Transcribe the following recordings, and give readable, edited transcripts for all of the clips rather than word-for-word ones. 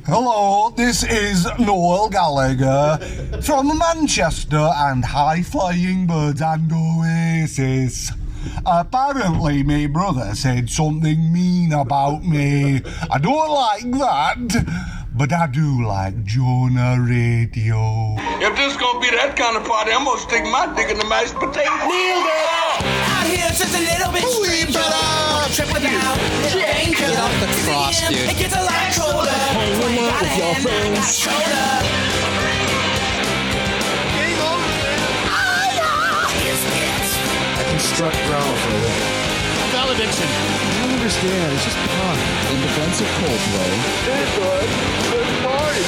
Hello, this is Noel Gallagher from Manchester and High Flying Birds and Oasis. Apparently, my brother said something mean about me. I don't like that, but I do like Jonah Radio. If this gonna be that kind of party, I'm gonna stick my dick in the mashed potato. Nailed it! Out here, it's just a little bit stranger. Trip without danger. Get off the cross, dude. It gets a lot colder. Hang out with your friends. I construct drama for a living. Valediction. I don't understand. It's just punk. In defense of Coldplay. It's good. Good party.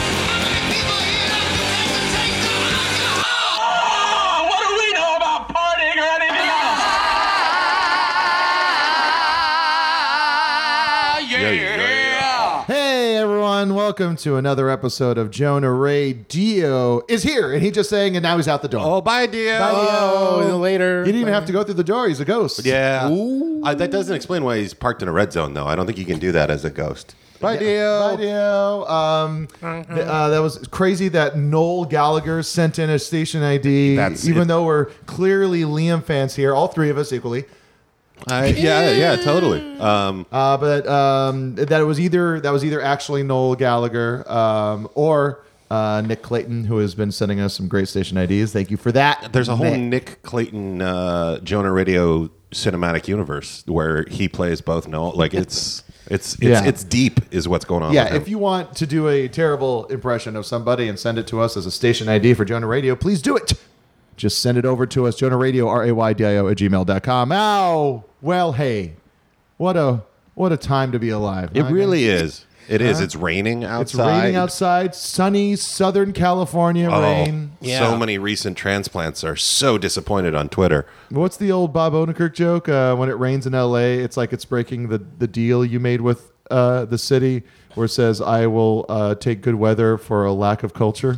What do we know about partying or anything else? Hey everyone, welcome to another episode of Jonah Ray. Dio is here, and he just sang, and now he's out the door. Oh, bye, Dio. Bye, Dio. Later. He didn't even have to go through the door. He's a ghost. Yeah. That doesn't explain why he's parked in a red zone, though. I don't think you can do that as a ghost. Bye, Dio. Bye, Dio. That was crazy that Noel Gallagher sent in a station ID, even though we're clearly Liam fans here, all three of us equally. Yeah, totally. But that was either actually Noel Gallagher or Nick Clayton, who has been sending us some great station IDs. Thank you for that. There's a whole Nick Clayton Jonah Radio cinematic universe where he plays both Noel. Like it's deep is what's going on. Yeah, with him. if you want to do a terrible impression of somebody and send it to us as a station ID for Jonah Radio, please do it. Just send it over to us, Jonah Radio, RAYDIO @gmail.com. Ow! Well, hey, what a time to be alive. It really is. It is. It's raining outside. It's raining outside. Sunny Southern California rain. Yeah. So many recent transplants are so disappointed on Twitter. What's the old Bob Odenkirk joke? When it rains in L.A., it's like it's breaking the deal you made with the city, where it says, I will take good weather for a lack of culture.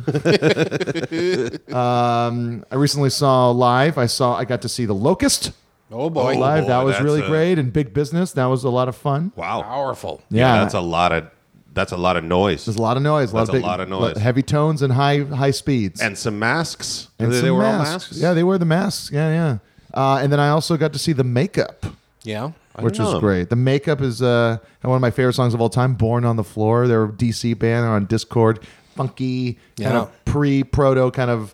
I recently saw live. I got to see The Locust. Oh, boy. Live. That was really that's great. And Big Business. That was a lot of fun. Wow. Powerful. Yeah. That's a lot of noise. There's a lot of noise. That's a lot of noise. Heavy tones and high speeds. And some masks. And they some were all masks. masks? Yeah, they wear the masks. Yeah. And then I also got to see The Makeup. Yeah. Which was great. The Makeup is one of my favorite songs of all time. Born on the Floor. They're a DC band. They're on Discord. Funky, kind of proto kind of,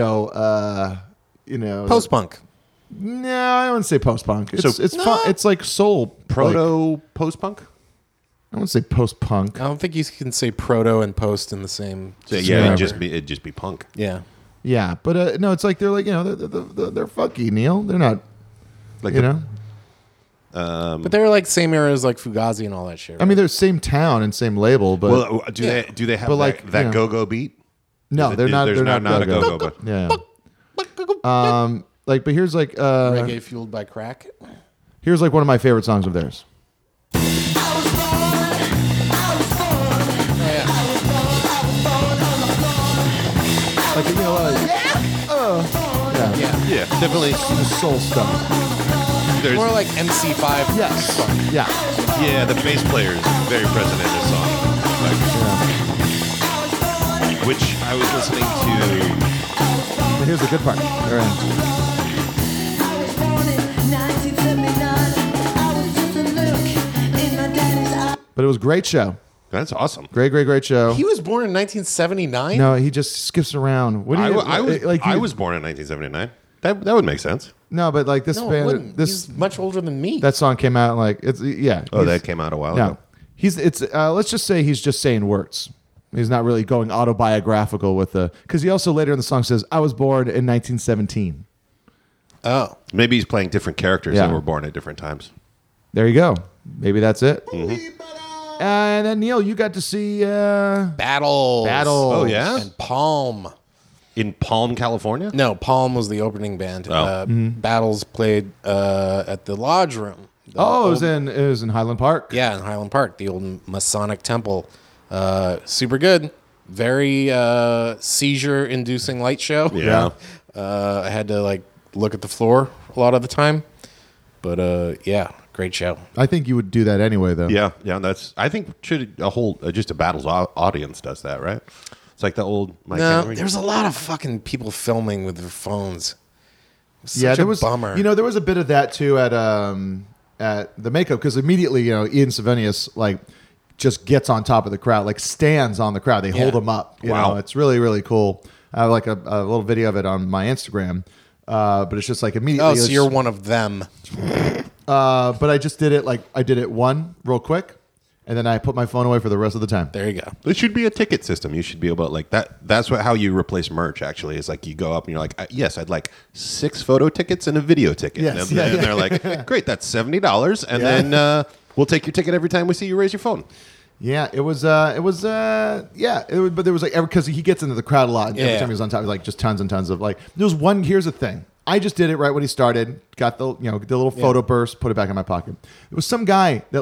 Post-punk. No, I wouldn't say post-punk. It's fun. It's like soul. Proto post-punk? I wouldn't say post-punk. I don't think you can say proto and post in the same. Yeah, it'd just be punk. Yeah. Yeah, but no, it's like they're like, they're funky, Neil. They're not, Like But they're like same era as like Fugazi and all that shit. Right? I mean, they're same town and same label, but well, do they have that go-go beat? No, they're not. There's They're not not a go-go. But Yeah. But here's like Reggae fueled by crack. here's like one of my favorite songs of theirs. Like yeah, definitely. soul stuff. There's, More like MC5. Yes. Yeah. yeah, the bass player is very present in this song, which I was listening to. But here's the good part. All right. But it was a great show. That's awesome. Great show. He was born in 1979. No, he just skips around. What do you I was born in 1979. That would make sense. No, but like this No, it band, wouldn't. He's much older than me. that song came out like it's Oh, that came out a while No, ago. let's just say he's just saying words. He's not really going autobiographical with because he also later in the song says, "I was born in 1917." Oh. Maybe he's playing different characters Yeah. that were born at different times. There you go. Maybe that's it. Mm-hmm. And then Neil, you got to see Battles. Oh, yeah? And Palm. In Palm, California? No, Palm was the opening band. Oh. Battles played at the Lodge Room. The it old- was in Highland Park. Yeah, in Highland Park, the old Masonic temple. Super good. Very seizure-inducing light show. Yeah. I had to like look at the floor a lot of the time. But yeah, Great show. I think you would do that anyway, though. Yeah. That's. I think just a battles audience does that, right? It's like the old Mike No, Henry. there's a lot of fucking people filming with their phones. Yeah, Such there a was bummer. there was a bit of that too at the makeup, because immediately Ian Savenius like just gets on top of the crowd, like stands on the crowd. They hold him up. You Wow. know, it's really, really cool. I have like a little video of it on my Instagram, but it's just like immediately. Oh, so you're one of them. But I just did it I did it one real quick, and then I put my phone away for the rest of the time. There you go. There should be a ticket system. You should be able to like that. That's how you replace merch. Actually, is like you go up and you're like, yes, I'd like 6 photo tickets and a video ticket. Yes, and they're like, great, that's $70, and then we'll take your ticket every time we see you raise your phone. Yeah, it was but there was like, because he gets into the crowd a lot. And every Yeah. time he was on top, like just tons and tons of like, there was one, here's the thing. I just did it right when he started, got the little photo burst, put it back in my pocket. There was some guy that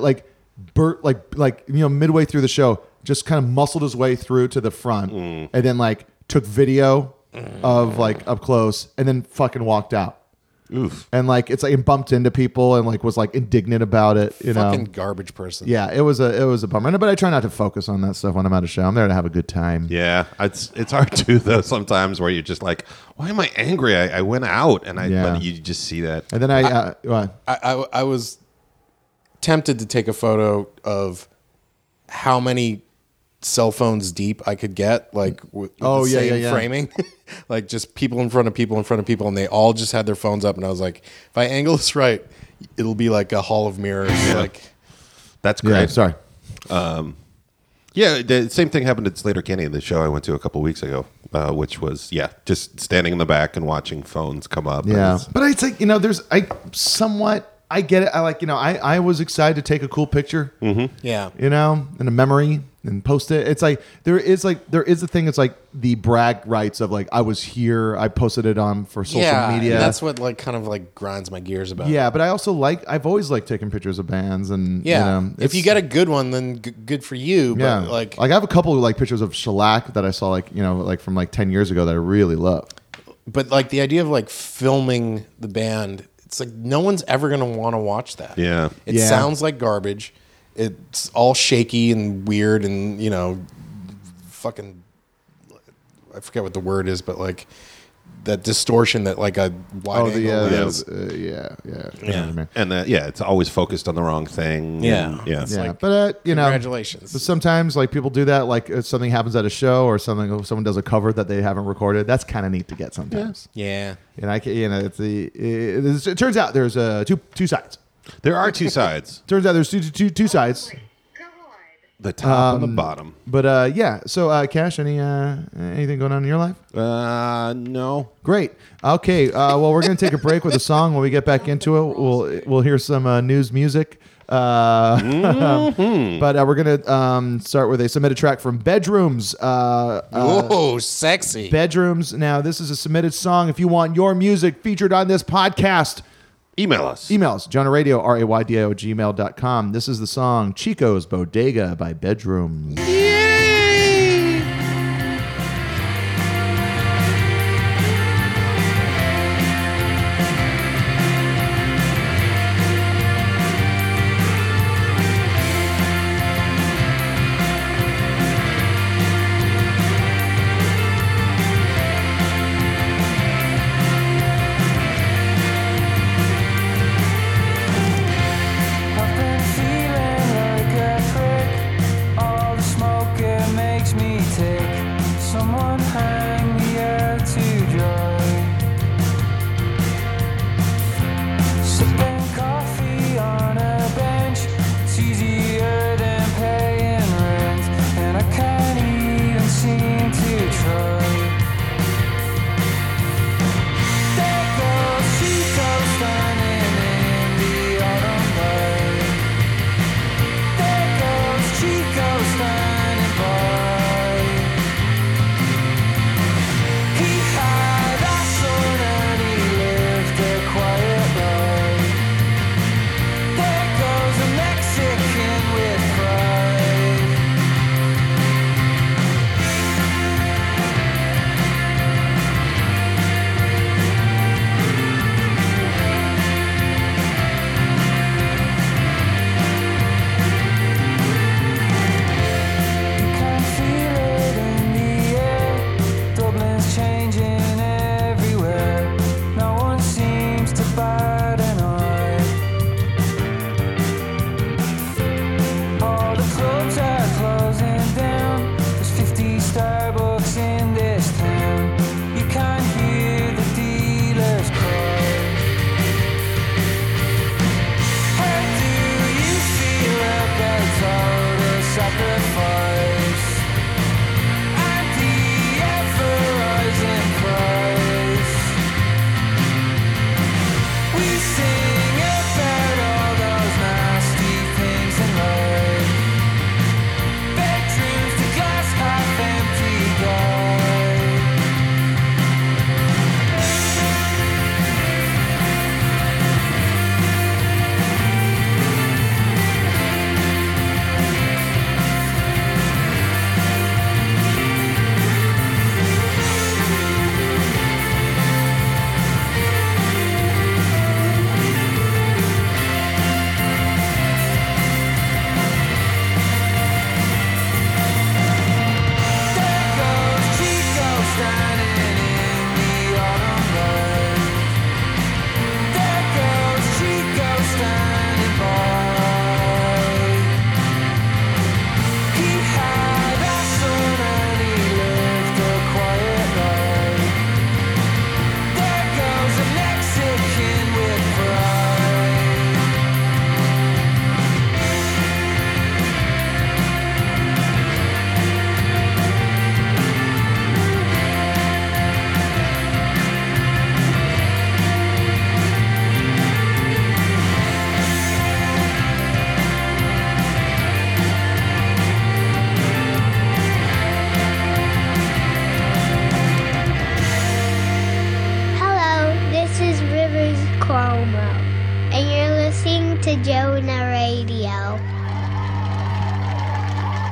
midway through the show, just kind of muscled his way through to the front and then like took video of like up close and then fucking walked out. Oof. And like, it's like, he bumped into people and like was like indignant about it, Fucking garbage person. Yeah, it was a bummer. But I try not to focus on that stuff when I'm at a show. I'm there to have a good time. Yeah, it's hard too though sometimes where you're just like, why am I angry? I went out and but you just see that. And then I was tempted to take a photo of how many cell phones deep I could get, like with the same framing, like just people in front of people in front of people, and they all just had their phones up, and I was like, if I angle this right, it'll be like a hall of mirrors. Like, That's great. yeah, sorry. Yeah, the same thing happened at Slater Kenny, the show I went to a couple weeks ago, which was just standing in the back and watching phones come up. Yeah, but it's like I get it. I was excited to take a cool picture. yeah, And a memory and post it. It's like there is a thing. It's like the brag rights of like, I was here. I posted it on for social media. and that's what like kind of like grinds my gears about. Yeah, but I also I've always liked taking pictures of bands, and if you get a good one, then good for you. yeah, But like I have a couple of like pictures of Shellac that I saw like from like 10 years ago that I really love. But like the idea of like filming the band, it's like no one's ever gonna want to watch that. Yeah. It Yeah. sounds like garbage. It's all shaky and weird and fucking, I forget what the word is, but like that distortion that like a wide angle has. Yeah. And it's always focused on the wrong thing. Yeah. And, yeah. Yeah, like, but congratulations. But sometimes like people do that, like if something happens at a show or someone does a cover that they haven't recorded. That's kind of neat to get sometimes. Yeah. And it turns out there's two sides. There are 2 sides, Turns out there's two sides. the top and the bottom. But so Cash, anything going on in your life? No. Great. Okay. Well, we're gonna take a break with a song. When we get back into it, we'll hear some news music. But we're gonna start with a submitted track from Bedrooms. Whoa, sexy. Bedrooms. Now, this is a submitted song. If you want your music featured on this podcast, Email us. JonahRadio, RAYDIO, gmail.com. This is the song Chico's Bodega by Bedrooms. I've been feeling like a prick. All the smoke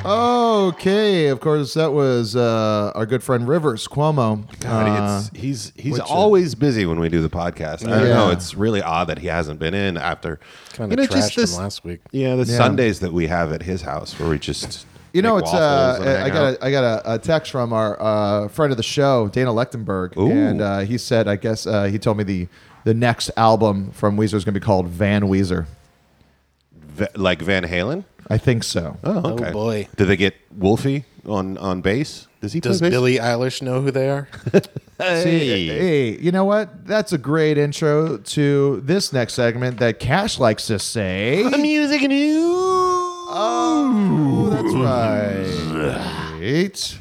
Okay, of course, that was our good friend Rivers Cuomo. God, he's always busy when we do the podcast. I don't know. It's really odd that he hasn't been in after Kind of trashed him last week. Yeah, the Sundays that we have at his house where we just it's make waffles and hang out. I got a text from our friend of the show, Dana Lechtenberg, and he said, I guess he told me the next album from Weezer is going to be called Van Weezer. Like Van Halen? I think so. Oh, okay. Oh, boy. Did they get Wolfie on bass? Does Billie Eilish know who they are? Hey, you know what? That's a great intro to this next segment that Cash likes to say. Music news. Oh, that's right.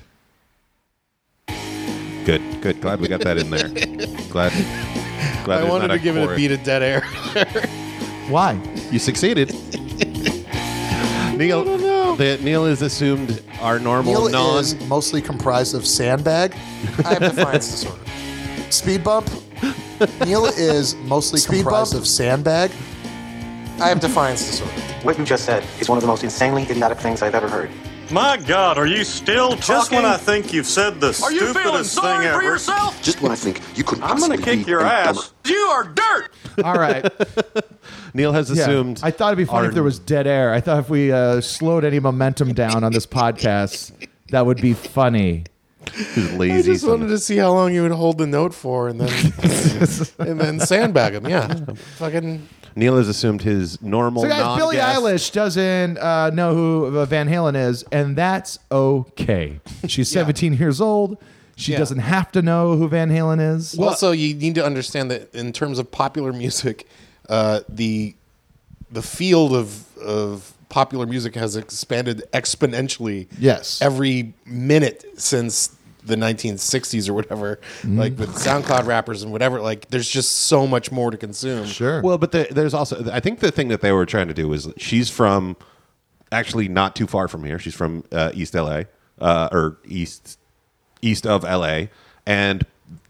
Good. Glad we got that in there. Glad I wanted to give it a beat of dead air. Why? You succeeded. Neil is assumed our normal Neil is mostly comprised of sandbag. I have defiance disorder. Speed bump. Neil is mostly comprised of sandbag. I have defiance disorder. What you just said is one of the most insanely idiotic things I've ever heard. My God, are you still talking? Just when I think you've said the Are you feeling stupidest sorry thing for ever. yourself? Just when I think you couldn't I'm gonna possibly kick be your any ass. You are dirt. All right. Neil has assumed. I thought it'd be funny if there was dead air. I thought if we slowed any momentum down on this podcast, that would be funny. Lazy. I just wanted to see how long you would hold the note for, and then sandbag him. Yeah, fucking. Neil has assumed his normal. So guys, Billie non-guest- Eilish doesn't know who Van Halen is, and that's okay. She's 17 years old. She doesn't have to know who Van Halen is. Well, also, you need to understand that in terms of popular music, the field of popular music has expanded exponentially. Yes. Every minute since the 1960s or whatever, like with SoundCloud rappers and whatever. Like, there's just so much more to consume. Sure. Well, but there's also. I think the thing that they were trying to do was she's from, actually not too far from here. She's from East LA, or east of LA, and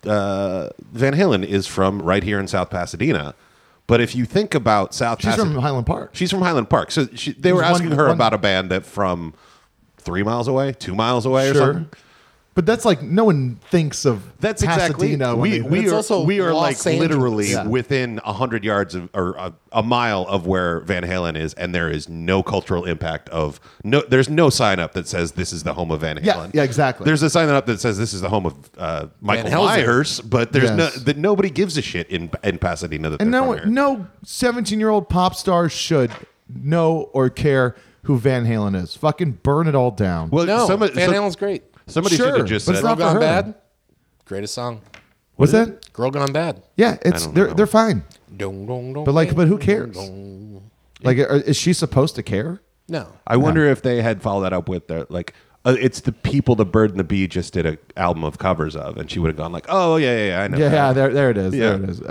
Van Halen is from right here in South Pasadena. But if you think about She's from Highland Park. She's from Highland Park. So they were asking her about a band that from 3 miles away, 2 miles away, or something. But that's like no one thinks of That's Pasadena. exactly. We are like Los Angeles. literally within 100 yards of, or a mile of where Van Halen is, and there is no cultural impact of no. There's no sign up that says this is the home of Van Halen. Yeah, exactly. There's a sign up that says this is the home of Michael Van Helsing. Myers, but there's Yes. nobody gives a shit in Pasadena that and they're from here. no 17-year-old pop star should know or care who Van Halen is. Fucking burn it all down. Well, No, Van Halen's great. Somebody Sure, should have just but said, it's not Girl for Gone her. Bad, greatest song. What's that? Girl Gone Bad. Yeah, it's don't know. they're fine. Dong, dong, dong, But dong, who cares? dong. Like, is she supposed to care? No. I wonder if they had followed that up with the it's the people the Bird and the Bee just did an album of covers of, and she would have gone like, oh yeah, I know. Yeah, there it is. Yeah. There it is.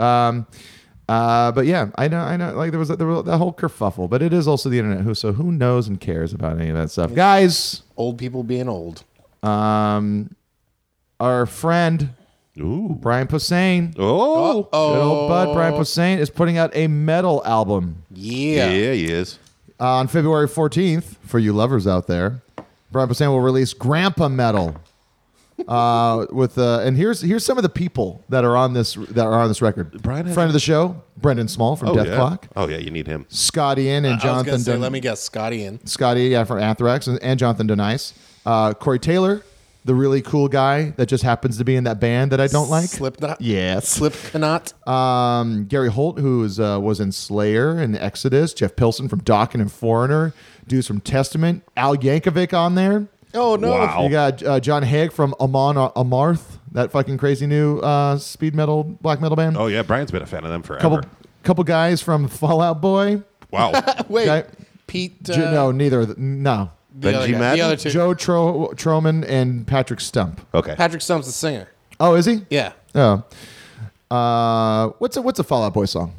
But yeah, I know. Like there was that whole kerfuffle, but it is also the internet. Who knows and cares about any of that stuff, guys? Old people being old. Our friend Ooh. Brian Posehn, Oh. good old bud Brian Posehn, is putting out a metal album Yeah. Yeah, he is. on February 14th. For you lovers out there, Brian Posehn will release Grandpa Metal. And here's some of the people that are on this record. Brian has- friend of the show, Brendan Small from Death yeah. Clock, Oh yeah, you need him. Scotty Ian and I was Jonathan. gonna say, let me guess, Scotty in. Scotty, yeah, from Anthrax, and Jonathan Denice. Corey Taylor, the really cool guy that just happens to be in that band that I don't like. Slipknot. Yes. Slipknot. Gary Holt, who was in Slayer and Exodus. Jeff Pilson from Dokken and Foreigner. Dudes from Testament. Al Yankovic on there. Oh no. Wow. You got John Haig from Amon Amarth, that fucking crazy new speed metal, black metal band. Oh yeah, Brian's been a fan of them forever. Couple guys from Fall Out Boy. Wow. Wait. Okay. Pete. No, neither. No. the other Benji guy, Madden? the other two. Joe Troman and Patrick Stump. Okay. Patrick Stump's the singer. Oh, is he? Yeah. Oh. What's a Fall Out Boy song?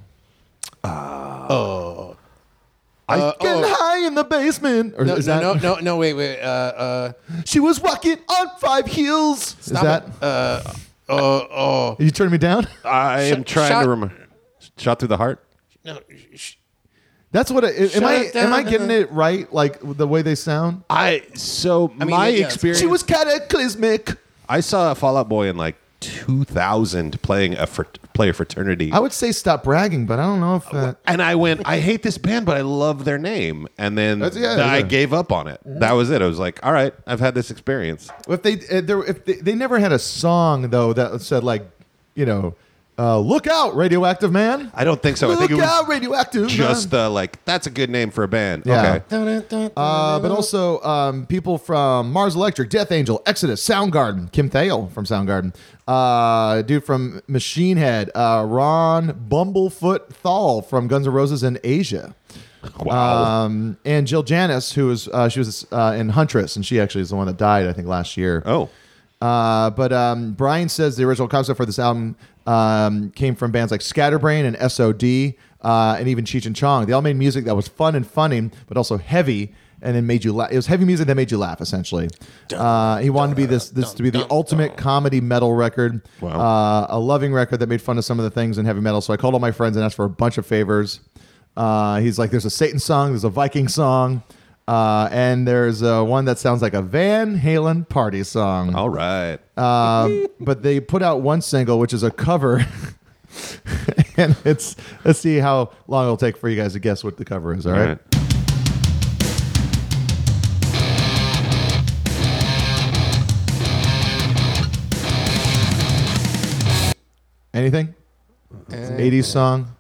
Getting high in the basement. Or No, is that, no, wait. She was walking on 5 heels. Is that? Are you turning me down? I am trying shot- to remember. Shot through the heart. No, That's what. Am I getting it right? Like the way they sound. My experience. She was cataclysmic. I saw Fall Out Boy in like 2000 playing play a fraternity. I would say stop bragging, but I don't know if that. And I went, I hate this band, but I love their name. And then I gave up on it. That was it. I was like, all right, I've had this experience. If they never had a song though that said like, look out, Radioactive Man. I don't think so. Look I think it was out, Radioactive just Man. that's a good name for a band. Yeah. Okay. But also people from Mars Electric, Death Angel, Exodus, Soundgarden, Kim Thayil from Soundgarden, dude from Machine Head, Ron Bumblefoot Thal from Guns N' Roses in Asia. Wow. And Jill Janis, who was she was in Huntress, and she actually is the one that died, I think, last year. Oh. But Brian says the original concept for this album came from bands like Scatterbrain and SOD, and even Cheech and Chong. They all made music that was fun and funny, but also heavy, and then made you laugh. It was heavy music that made you laugh, essentially. He wanted to be this to be the ultimate comedy metal record, a loving record that made fun of some of the things in heavy metal. So I called all my friends and asked for a bunch of favors. He's like, there's a Satan song, there's a Viking song. And there's one that sounds like a Van Halen party song. All right. But they put out one single, which is a cover. And let's see how long it'll take for you guys to guess what the cover is. All right. Anything? 80s song?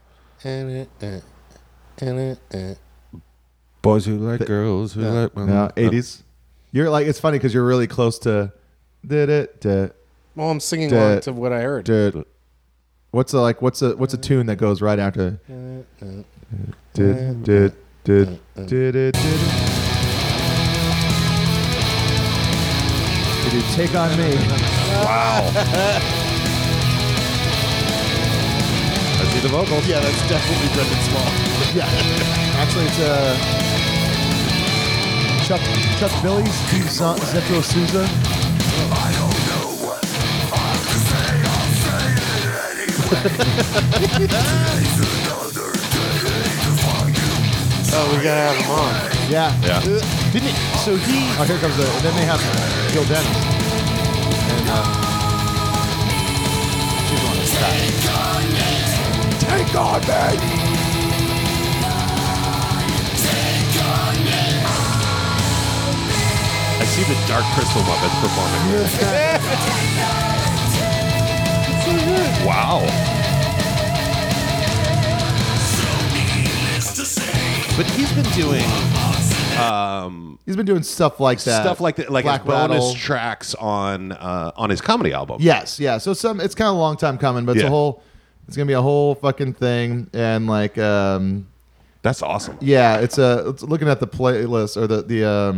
Boys who like girls who like... No, 80s. You're like, it's funny because you're really close to... Well, I'm singing along to what I heard. What's a tune that goes right after? Take on Me. Wow. I see the vocals. Yeah, that's definitely Brendan Small. Yeah. Actually, it's Chuck Billy, Steve Zetro Souza. I don't know what to say. I'll say it anyway. Oh, we gotta have him on. Yeah. Didn't he? So he. Oh, here comes and then they have Gil Dennis. And she's on his side. Take on me. I see the Dark Crystal Muppets performing. Wow. But he's been doing stuff like that. Stuff like that, like Black his bonus Rattle. tracks on his comedy album. Yes, yeah. So it's kind of a long time coming, but it's gonna be a whole fucking thing, and like that's awesome. Yeah, it's looking at the playlist or the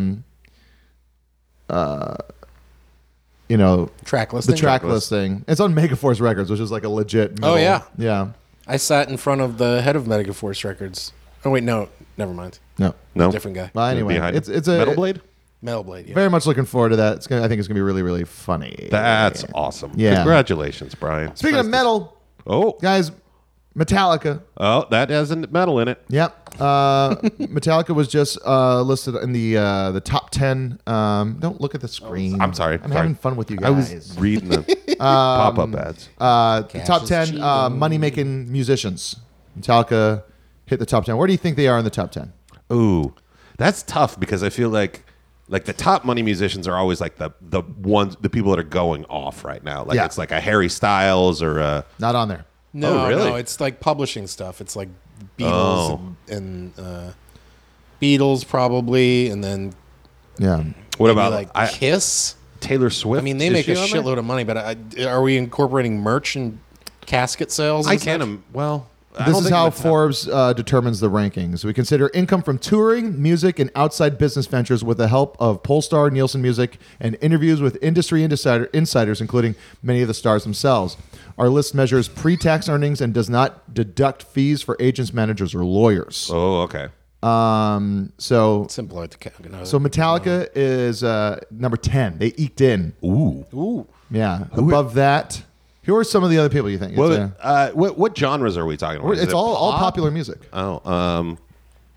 track listing. The track listing. It's on Megaforce Records, which is like a legit. Oh yeah, yeah. I sat in front of the head of Megaforce Records. Oh wait, no, never mind. No, different guy. Well, anyway, it's a Metal Blade. Metal Blade. Yeah. Very much looking forward to that. I think it's gonna be really, really funny. That's awesome. Yeah. Congratulations, Brian. Speaking of metal, guys, Metallica. Oh, that has metal in it. Yep. Metallica was just listed in the top 10. Don't look at the screen. I'm sorry. I'm having fun with you guys. I was reading the pop-up ads. Top 10 money-making musicians. Metallica hit the top 10. Where do you think they are in the top 10? Ooh, that's tough because I feel like the top money musicians are always like the people that are going off right now. Like it's like a Harry Styles or a... Not on there. No, really? no, it's like publishing stuff. It's like Beatles and Beatles probably, and then what about like Kiss? Taylor Swift? I mean, they make a shitload of money, but are we incorporating merch and casket sales? I can't. Well, this is how Forbes determines the rankings. We consider income from touring, music, and outside business ventures with the help of Polestar, Nielsen Music, and interviews with industry insiders, including many of the stars themselves. Our list measures pre-tax earnings and does not deduct fees for agents, managers, or lawyers. Oh, okay. So simpler to count. So Metallica is number 10. They eked in. Ooh. Yeah. Above that, who are some of the other people you think? What genres are we talking about? It's all popular music. Oh,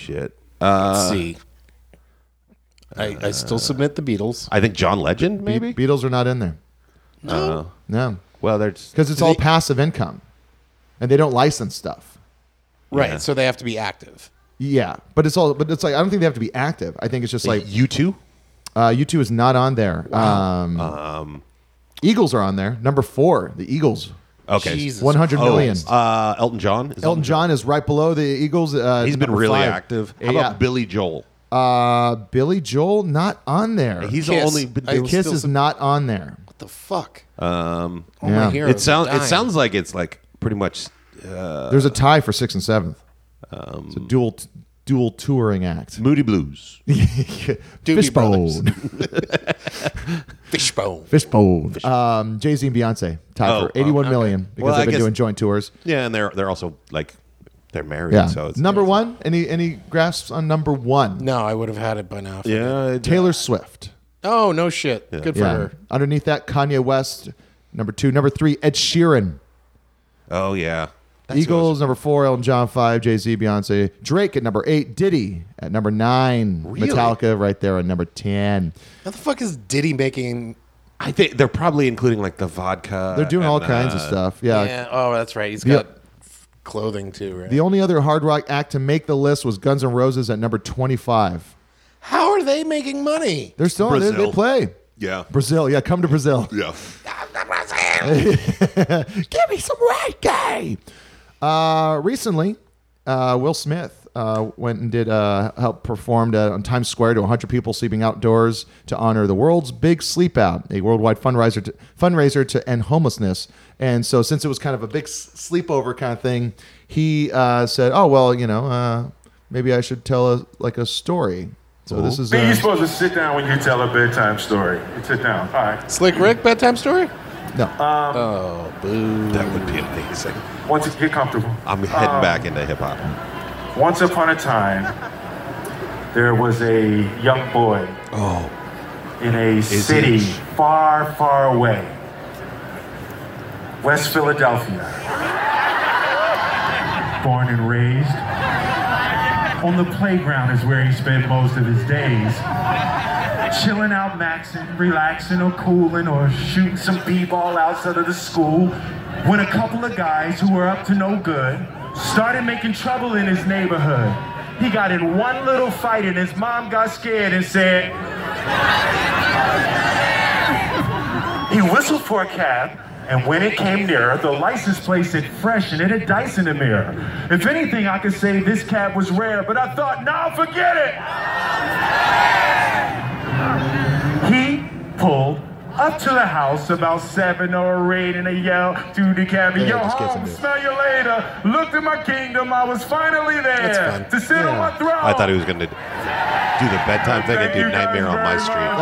shit. Let's see. I still submit the Beatles. I think John Legend, maybe? Beatles are not in there. No. No. Well, they're because it's all passive income, and they don't license stuff. Right. Yeah. So they have to be active. Yeah, but it's like I don't think they have to be active. I think it's just like U2. U2 is not on there. Eagles are on there. Number 4, the Eagles. Okay. Jesus 100 million. Elton John. Elton John is right below the Eagles. He's been really 5. active. How about Billy Joel? Billy Joel not on there. He's Kiss. only been I doing Kiss still is not on there. What the fuck? Um, All my Yeah. heroes it sounds. are It dying. sounds like it's like pretty much. There's a tie for 6th and 7th. It's a dual touring act. Moody Blues. Fishbone. Fishbone. Fishbone. Jay-Z and Beyonce tied for 81 million because Well, I they've been guess- doing joint tours. Yeah, and they're also like they're married. Yeah. So it's Number 1. Any grasps on number 1? No, I would have had it by now. Yeah. Taylor Swift. Oh, no shit. Good for her. Underneath that, Kanye West. Number 2. Number 3, Ed Sheeran. Oh yeah. Eagles, number 4, Elton John, 5, Jay-Z, Beyonce. Drake at number 8, Diddy at number 9, Really? Metallica right there at number 10. How the fuck is Diddy making? I think they're probably including like the vodka. They're doing all and, kinds of stuff. Yeah. Yeah. Oh, that's right. He's Yeah. got clothing too, right? The only other hard rock act to make the list was Guns N' Roses at number 25. How are they making money? They're still on. They Brazil. play. Yeah. Brazil. Yeah, come to Brazil. Yeah. Give me some reggae. Recently, Will Smith went and did help performed on Times Square to 100 people sleeping outdoors to honor the world's big sleep out, a worldwide fundraiser to end homelessness. And so, since it was kind of a big sleepover kind of thing, he said, "Oh well, maybe I should tell a story." So this is. You're supposed to sit down when you tell a bedtime story. You sit down. All right. Slick Rick bedtime story? No. Oh, boo. That would be amazing. Once you get comfortable. I'm heading back into hip hop. Once upon a time, there was a young boy in a city far, far away. West Philadelphia. Born and raised. On the playground is where he spent most of his days. Chilling out, maxing, relaxing, or cooling, or shooting some b-ball outside of the school, when a couple of guys who were up to no good started making trouble in his neighborhood. He got in one little fight and his mom got scared and said, he whistled for a cab, and when it came nearer, the license plate said fresh and it had dice in the mirror. If anything, I could say this cab was rare, but I thought, nah, forget it. He pulled up to the house about 7 or 8 and he yelled to the cabbie, yo, home, smell you later. Looked at my kingdom, I was finally there to sit on my throne. I thought he was going to do the bedtime thing and do Nightmare on My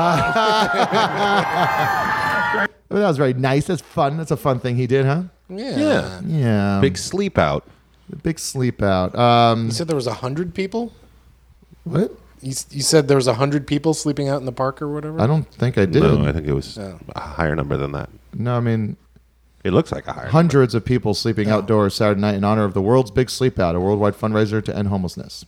Street. Well, that was very nice. That's fun. That's a fun thing he did, huh? Yeah. Yeah. Big sleep out. The big sleep out. You said there was 100 people? What? You said there was 100 people sleeping out in the park or whatever? I don't think I did. No, I think it was a higher number than that. No, I mean, it looks like a higher hundreds of people sleeping outdoors Saturday night in honor of the world's big sleep out, a worldwide fundraiser to end homelessness.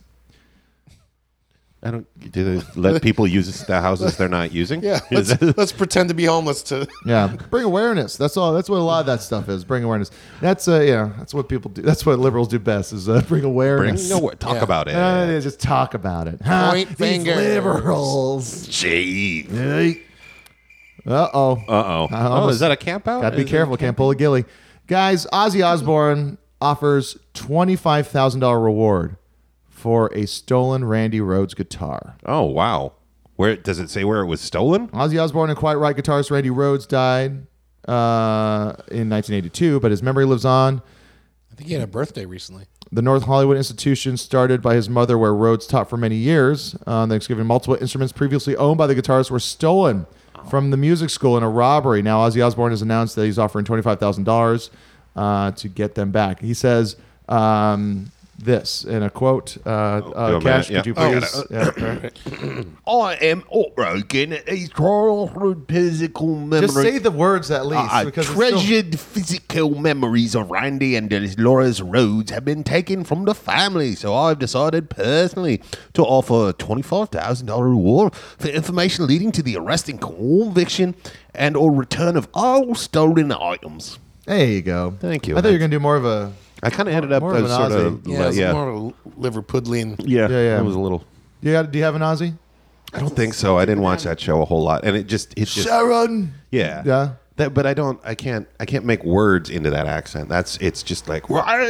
I don't. Do they let people use the houses they're not using? Yeah. Let's pretend to be homeless to. Yeah, bring awareness. That's all. That's what a lot of that stuff is. Bring awareness. That's That's what people do. That's what liberals do best. Is bring awareness. Talk about it. Just talk about it. Point These fingers. liberals. Gee. Uh-oh. Oh, is that a camp out? Got to be careful. Can't pull a ghillie. Guys, Ozzy Osbourne offers $25,000 reward for a stolen Randy Rhoads guitar. Oh, wow. Where does it say where it was stolen? Ozzy Osbourne and Quiet Riot guitarist Randy Rhoads died in 1982, but his memory lives on. I think he had a birthday recently. The North Hollywood institution, started by his mother, where Rhoads taught for many years. Thanksgiving, multiple instruments previously owned by the guitarist were stolen from the music school in a robbery. Now, Ozzy Osbourne has announced that he's offering $25,000 to get them back. He says this in a quote. Cash, could you please? I am heartbroken. He's crawling through physical memories. Just say the words at least. Because treasured physical memories of Randy and Dolores Rhodes have been taken from the family, so I've decided personally to offer a $25,000 reward for information leading to the arrest and conviction and or return of all stolen items. There you go. Thank you. I thought you were going to do more of a... I kind of ended up more of as an sort Aussie. of... More of a Liverpudlian. Yeah. It was a little... Do you have an Aussie? I don't think so. I didn't watch that show a whole lot, and it just Sharon. Yeah. Yeah. But I can't make words into that accent. It's just like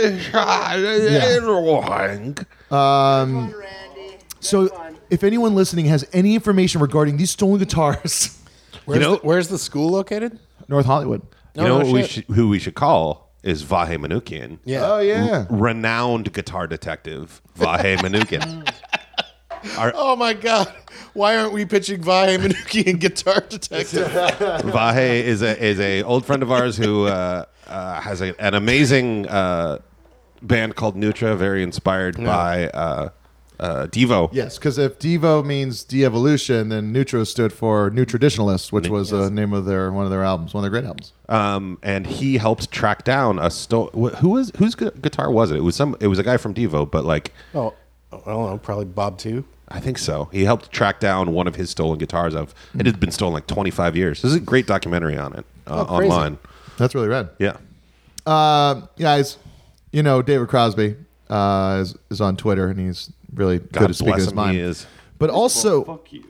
So if anyone listening has any information regarding these stolen guitars, where's the school located? North Hollywood. Who we should call is Vahe Manukian. Yeah. Oh yeah. Renowned guitar detective Vahe Manukian. Oh my God! Why aren't we pitching Vahe Manukian guitar detective? Vahe is a old friend of ours who has an amazing band called Nutra, very inspired by Devo. Yes, because if Devo means de-evolution, then Nutra stood for New Traditionalists, which was the name of one of their albums, one of their great albums. And he helped track down whose guitar was it? It was a guy from Devo, but like I don't know, probably Bob too. I think so. He helped track down one of his stolen guitars. It had been stolen like 25 years. There's a great documentary on it online. That's really rad. Yeah. Guys, David Crosby is on Twitter, and he's really good at speaking his mind. He is. But also,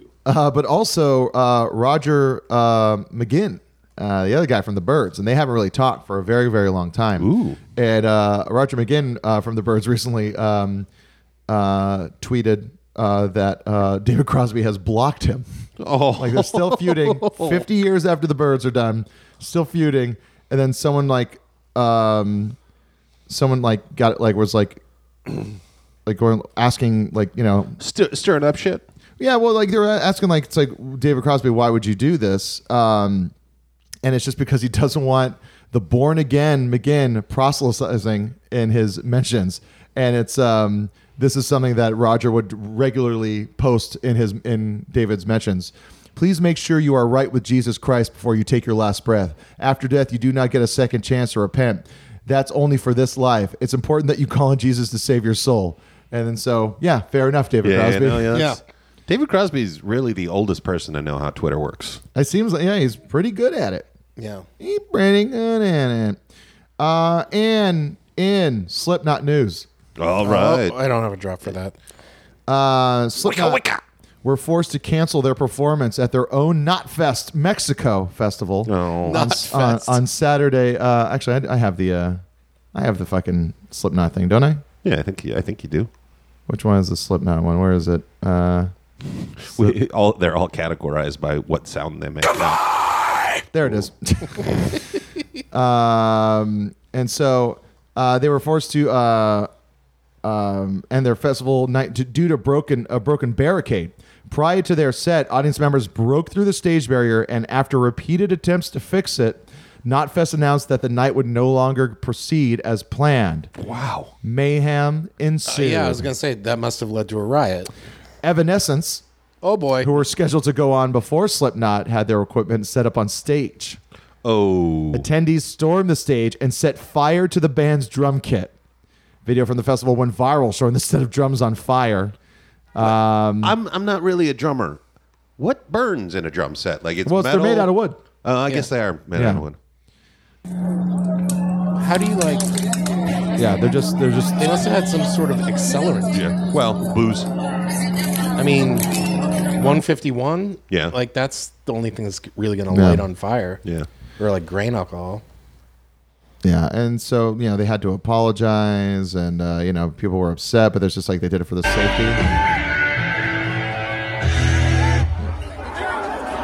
Roger McGinn, the other guy from the Byrds, and they haven't really talked for a very, very long time. Ooh. And Roger McGinn from the Byrds recently tweeted that David Crosby has blocked him. Oh, like they're still feuding 50 years after the Byrds are done, still feuding, and then someone got was going asking stirring up shit. Yeah, well, like they were asking it's like David Crosby, why would you do this? And it's just because he doesn't want the born again McGinn proselytizing in his mentions, and it's this is something that Roger would regularly post in David's mentions. Please make sure you are right with Jesus Christ before you take your last breath. After death, you do not get a second chance to repent. That's only for this life. It's important that you call on Jesus to save your soul. And then fair enough, David Crosby. Yeah. David Crosby's really the oldest person to know how Twitter works. It seems like, he's pretty good at it. Yeah. He's pretty good at it. And in Slipknot news. All right. I don't have a drop for that. Slipknot were forced to cancel their performance at their own Knotfest Mexico festival on Saturday. Actually, I have the fucking Slipknot thing, don't I? Yeah, I think you do. Which one is the Slipknot one? Where is it? They're all categorized by what sound they make. There it is. And so they were forced to end their festival night due to a broken barricade. Prior to their set, audience members broke through the stage barrier, and after repeated attempts to fix it, Knotfest announced that the night would no longer proceed as planned. Wow. Mayhem ensued. I was going to say, that must have led to a riot. Evanescence, oh boy, who were scheduled to go on before Slipknot, had their equipment set up on stage. Oh. Attendees stormed the stage and set fire to the band's drum kit. Video from the festival went viral, showing the set of drums on fire. I'm not really a drummer. What burns in a drum set? Like it's metal? They're made out of wood. I guess they are made out of wood. How do you Yeah, they're just. They must have had some sort of accelerant. Yeah. Well, booze. I mean, 151. Yeah. Like that's the only thing that's really going to light on fire. Yeah. Or like grain alcohol. Yeah, and so they had to apologize, and people were upset, but there's just like they did it for the safety.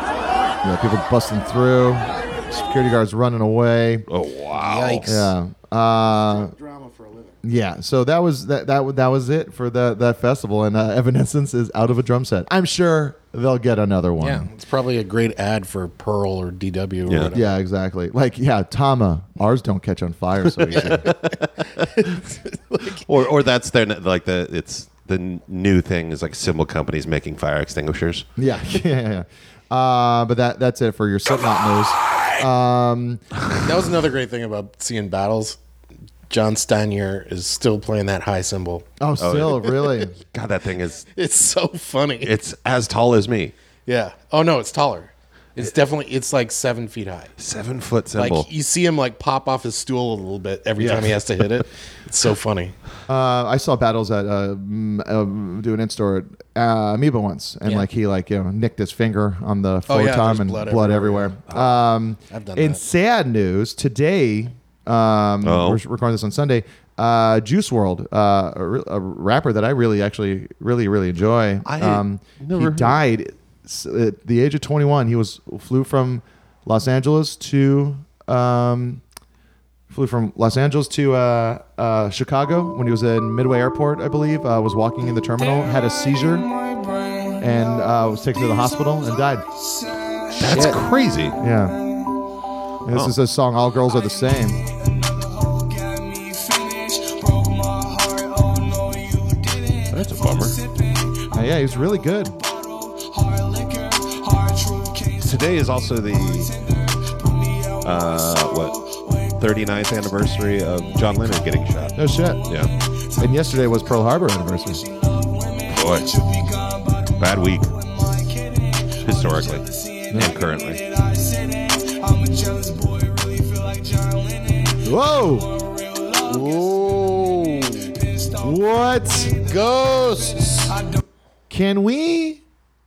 People busting through, security guards running away. Oh wow! Yeah, Drama for a living. Yeah, so that was it for that festival, and Evanescence is out of a drum set. I'm sure they'll get another one. Yeah, it's probably a great ad for Pearl or DW. Or whatever. Yeah, exactly. Like, Tama, ours don't catch on fire so easy. or that's their it's the new thing is like cymbal companies making fire extinguishers. Yeah. But that's it for your Slipknot news. That was another great thing about seeing battles. John Steinier is still playing that high cymbal. Oh, still, really? God, that thing is... It's so funny. It's as tall as me. Yeah. Oh, no, it's taller. It's definitely, it's like 7 feet high. 7 foot cymbal. Like, you see him like pop off his stool a little bit every time he has to hit it. It's so funny. I saw battles at doing in-store at Amoeba once, and he nicked his finger on the floor tom and blood everywhere. I've done in that. sad news, today, we're recording this on Sunday, Juice WRLD, a rapper that I really enjoy, he died at the age of 21. He flew from Los Angeles to Chicago when he was in Midway Airport, I believe. Was walking in the terminal, had a seizure, and was taken to the hospital and died. That's crazy. Yeah. And this is a song, All Girls Are the Same. That's a bummer. Yeah, he was really good. Today is also the 39th anniversary of John Lennon getting shot. No shit. Yeah. And yesterday was Pearl Harbor anniversary. Boy, bad week historically and currently. Whoa! What? Ghosts! Can we?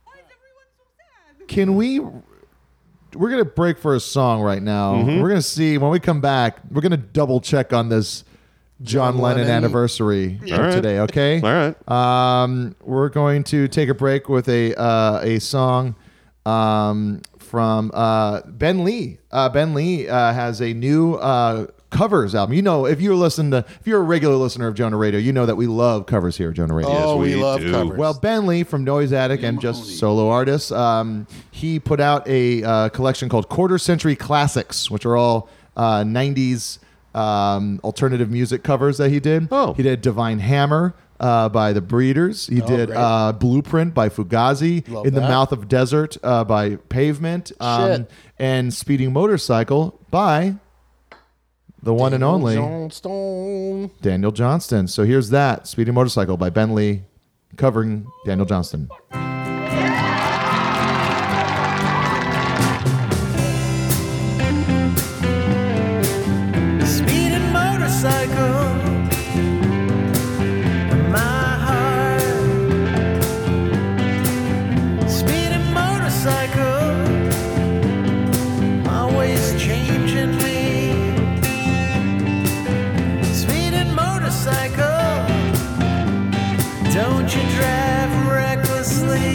We're going to break for a song right now. Mm-hmm. We're going to see, when we come back, we're going to double check on this John Lennon anniversary today, okay? All right. We're going to take a break with a song from Ben Lee. Ben Lee has a new covers album. If you're a regular listener of Jonah Radio, you know that we love covers here at Jonah Radio. Oh, Yes, we love do. covers. Well, Ben Lee from Noise Attic and just solo artists, he put out a collection called Quarter Century Classics, which are all 90s alternative music covers that he did. Oh. He did Divine Hammer by The Breeders. He did Blueprint by Fugazi. Love In the that. Mouth of Desert by Pavement. And Speeding Motorcycle by the one and only Johnston. Daniel Johnston. So here's that, Speeding Motorcycle by Ben Lee, covering Daniel Johnston. Speeding motorcycle, my heart. Speeding motorcycle, always changing me. Speeding motorcycle, don't you drive recklessly.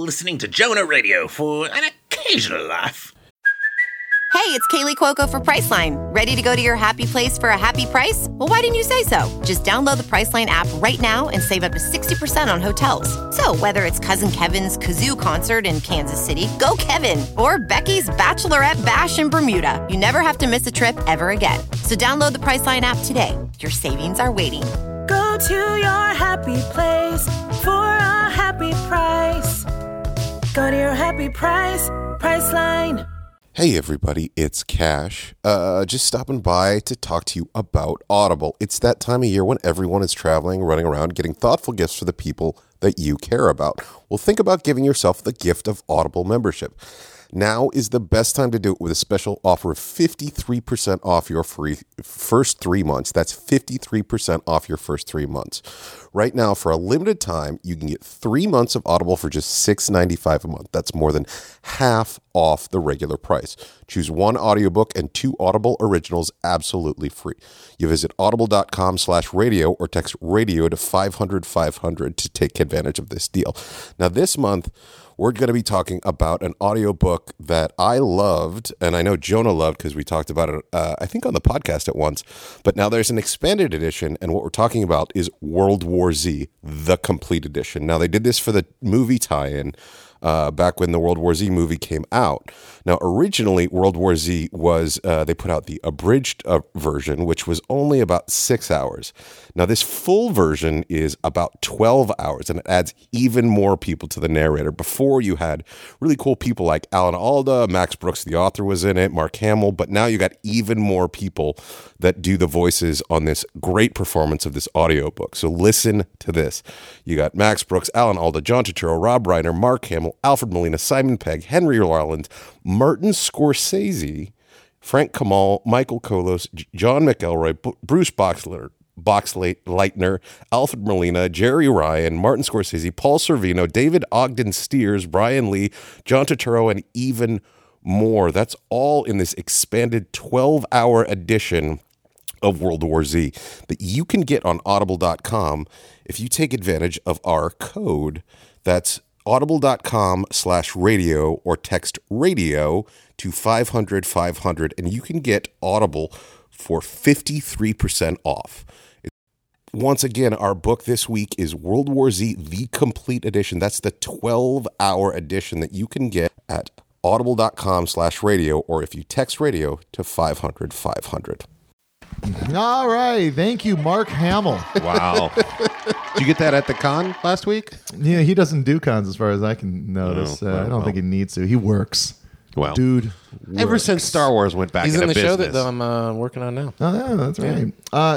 listening to Jonah Radio for an occasional laugh. Hey, it's Kaylee Cuoco for Priceline. Ready to go to your happy place for a happy price? Well, why didn't you say so? Just download the Priceline app right now and save up to 60% on hotels. So whether it's Cousin Kevin's Kazoo Concert in Kansas City, go Kevin, or Becky's Bachelorette Bash in Bermuda, you never have to miss a trip ever again. So download the Priceline app today. Your savings are waiting. Go to your happy place for a happy price. Go to your happy price, Priceline. Hey everybody, it's Cash. Just stopping by to talk to you about Audible. It's that time of year when everyone is traveling, running around, getting thoughtful gifts for the people that you care about. Well, think about giving yourself the gift of Audible membership. Now is the best time to do it with a special offer of 53% off your first 3 months. That's 53% off your first 3 months. Right now, for a limited time, you can get 3 months of Audible for just $6.95 a month. That's more than half off the regular price. Choose one audiobook and 2 Audible originals absolutely free. You visit audible.com/radio or text radio to 500-500 to take advantage of this deal. Now, this month, we're going to be talking about an audiobook that I loved, and I know Jonah loved because we talked about it, I think, on the podcast at once. But now there's an expanded edition, and what we're talking about is World War Z, the complete edition. Now, they did this for the movie tie-in back when the World War Z movie came out. Now, originally, World War Z was, they put out the abridged version, which was only about 6 hours. Now, this full version is about 12 hours, and it adds even more people to the narrator. Before, you had really cool people like Alan Alda, Max Brooks, the author, was in it, Mark Hamill, but now you got even more people that do the voices on this great performance of this audiobook. So listen to this. You got Max Brooks, Alan Alda, John Turturro, Rob Reiner, Mark Hamill, Alfred Molina, Simon Pegg, Henry Rollins, Martin Scorsese, Frank Kamal, Michael Kolos, John McElroy, Bruce Boxleitner, Alfred Molina, Jerry Ryan, Martin Scorsese, Paul Sorvino, David Ogden Stiers, Brian Lee, John Turturro, and even more. That's all in this expanded 12-hour edition of World War Z that you can get on audible.com if you take advantage of our code. That's audible.com/radio or text radio to 500-500, and you can get Audible for 53% off. Once again, our book this week is World War Z, the complete edition. That's the 12-hour edition that you can get at audible.com/radio, or if you text radio to 500-500. All right. Thank you, Mark Hamill. Wow. Did you get that at the con last week? Yeah, he doesn't do cons as far as I can notice. I don't think he needs to. He works. Well, dude. Ever since Star Wars went back He's into in the business. show that I'm working on now. Oh, yeah, that's right.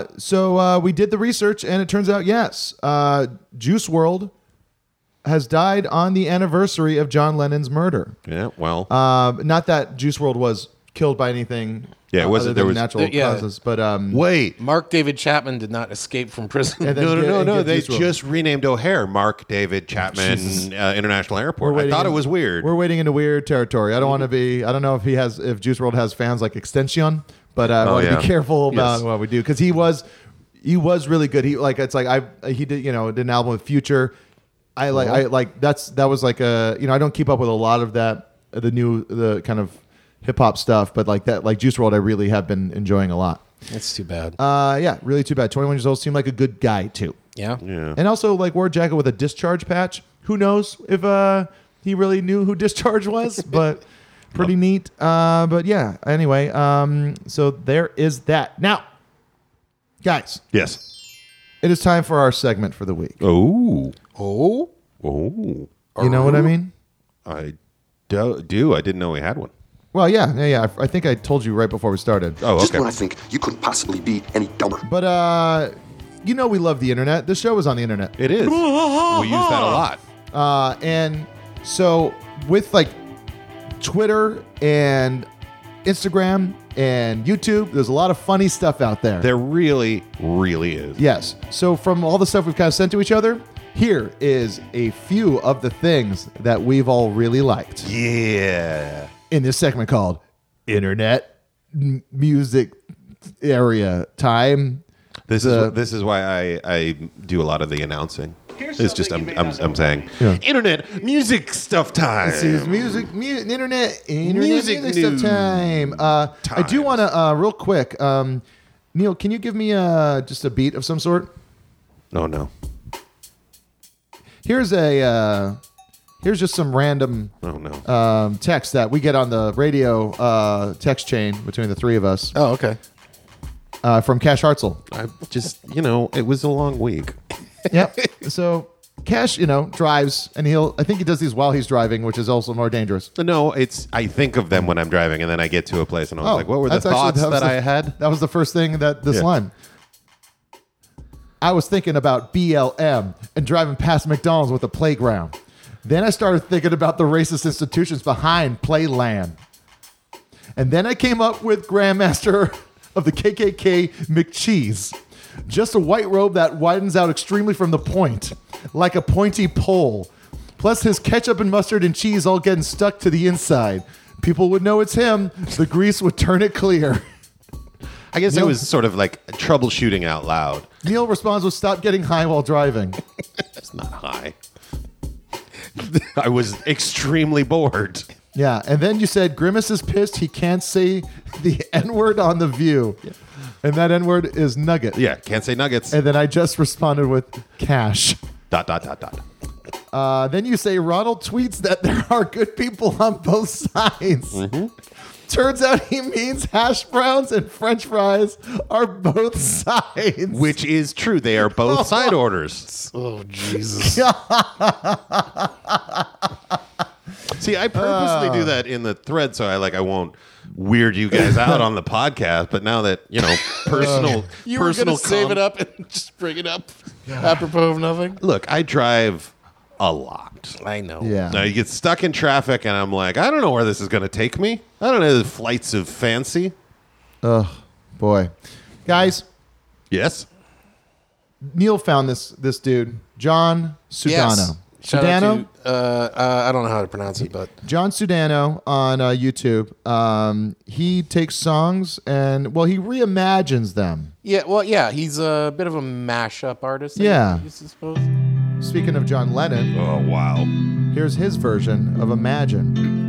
So we did the research, and it turns out, yes, Juice WRLD has died on the anniversary of John Lennon's murder. Yeah, well. Not that Juice WRLD was killed by anything. Yeah, it wasn't. There was natural causes, but wait, Mark David Chapman did not escape from prison. No. They just renamed O'Hare Mark David Chapman International Airport. I thought it was weird. We're wading into weird territory. I don't want to be. I don't know if if Juice WRLD has fans like Extension, but I want to be careful about what we do because he was really good. He he did did an album with Future. That was like a I don't keep up with a lot of that the kind of hip hop stuff, but like Juice WRLD, I really have been enjoying a lot. That's too bad. Yeah, really too bad. 21 years old, seemed like a good guy too. Yeah. And also wore a jacket with a discharge patch. Who knows if he really knew who Discharge was, but pretty neat. But yeah, anyway, so there is that. Now, guys. Yes. It is time for our segment for the week. Oh. You know what I mean? I do. I didn't know we had one. Well, yeah. I think I told you right before we started. Oh, okay. Just when I think you couldn't possibly be any dumber. But, we love the internet. This show is on the internet. It is. We use that a lot. And so with Twitter and Instagram and YouTube, there's a lot of funny stuff out there. There really, really is. Yes. So from all the stuff we've kind of sent to each other, here is a few of the things that we've all really liked. Yeah. In this segment called Internet Music Area Time. This is why I do a lot of the announcing. It's just I'm saying Yeah. internet music stuff time. This is internet Music stuff news. time. I do want to real quick. Neil, can you give me just a beat of some sort? Oh no. Here's just some random text that we get on the radio text chain between the three of us. Oh, okay. From Cash Hartzell. I just it was a long week. Yep. So Cash, drives, and I think he does these while he's driving, which is also more dangerous. No, I think of them when I'm driving, and then I get to a place, and I was like, what were the that's actually- thoughts that was I had? That was the first thing that this line. I was thinking about BLM and driving past McDonald's with a playground. Then I started thinking about the racist institutions behind Playland. And then I came up with Grandmaster of the KKK McCheese. Just a white robe that widens out extremely from the point, like a pointy pole. Plus his ketchup and mustard and cheese all getting stuck to the inside. People would know it's him. The grease would turn it clear. I guess it was sort of like troubleshooting out loud. Neil responds with stop getting high while driving. That's not high. I was extremely bored. Yeah, and then you said Grimace is pissed he can't say the N-word on The View. Yeah. And that N-word is nugget. Yeah, can't say nuggets. And then I just responded with cash. ... Then you say Ronald tweets that there are good people on both sides. Mm-hmm. Turns out he means hash browns and french fries are both sides. Which is true. They are both side orders. Oh, Jesus. See, I purposely do that in the thread so I won't weird you guys out on the podcast. But now that, personal You were personal going to save it up and just bring it up apropos of nothing? Look, I drive a lot. I know. Yeah. Now you get stuck in traffic and I'm like, I don't know where this is going to take me. I don't know the flights of fancy. Oh, boy. Guys. Yes? Neil found this dude, John Sudano. Yes. Shout out Sudano? to, I don't know how to pronounce it, but John Sudano on YouTube. He takes songs and, he reimagines them. yeah, he's a bit of a mashup artist. Yeah. I suppose. Speaking of John Lennon. Oh, wow. Here's his version of Imagine.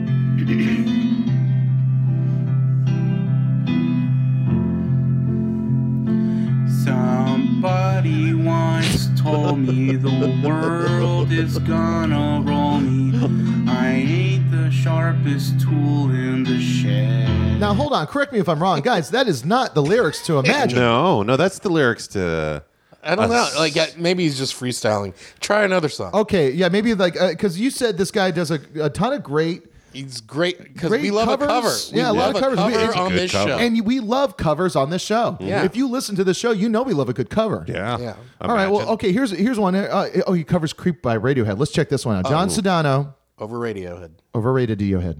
Somebody once told me the world is gonna roll me. I ain't the sharpest tool in the shed. Now, hold on. Correct me if I'm wrong. Guys, that is not the lyrics to Imagine. No, that's the lyrics to... I don't know. Maybe he's just freestyling. Try another song. Okay, yeah, maybe because you said this guy does a ton of great... He's great because great we love covers. a cover. Yeah, a lot of covers. Cover on this cover. show. And we love covers on this show. Yeah. If you listen to the show, you know we love a good cover. Yeah. All right, well, okay, here's one. He covers Creep by Radiohead. Let's check this one out. John Sudano. Over Radiohead. Over Radiohead.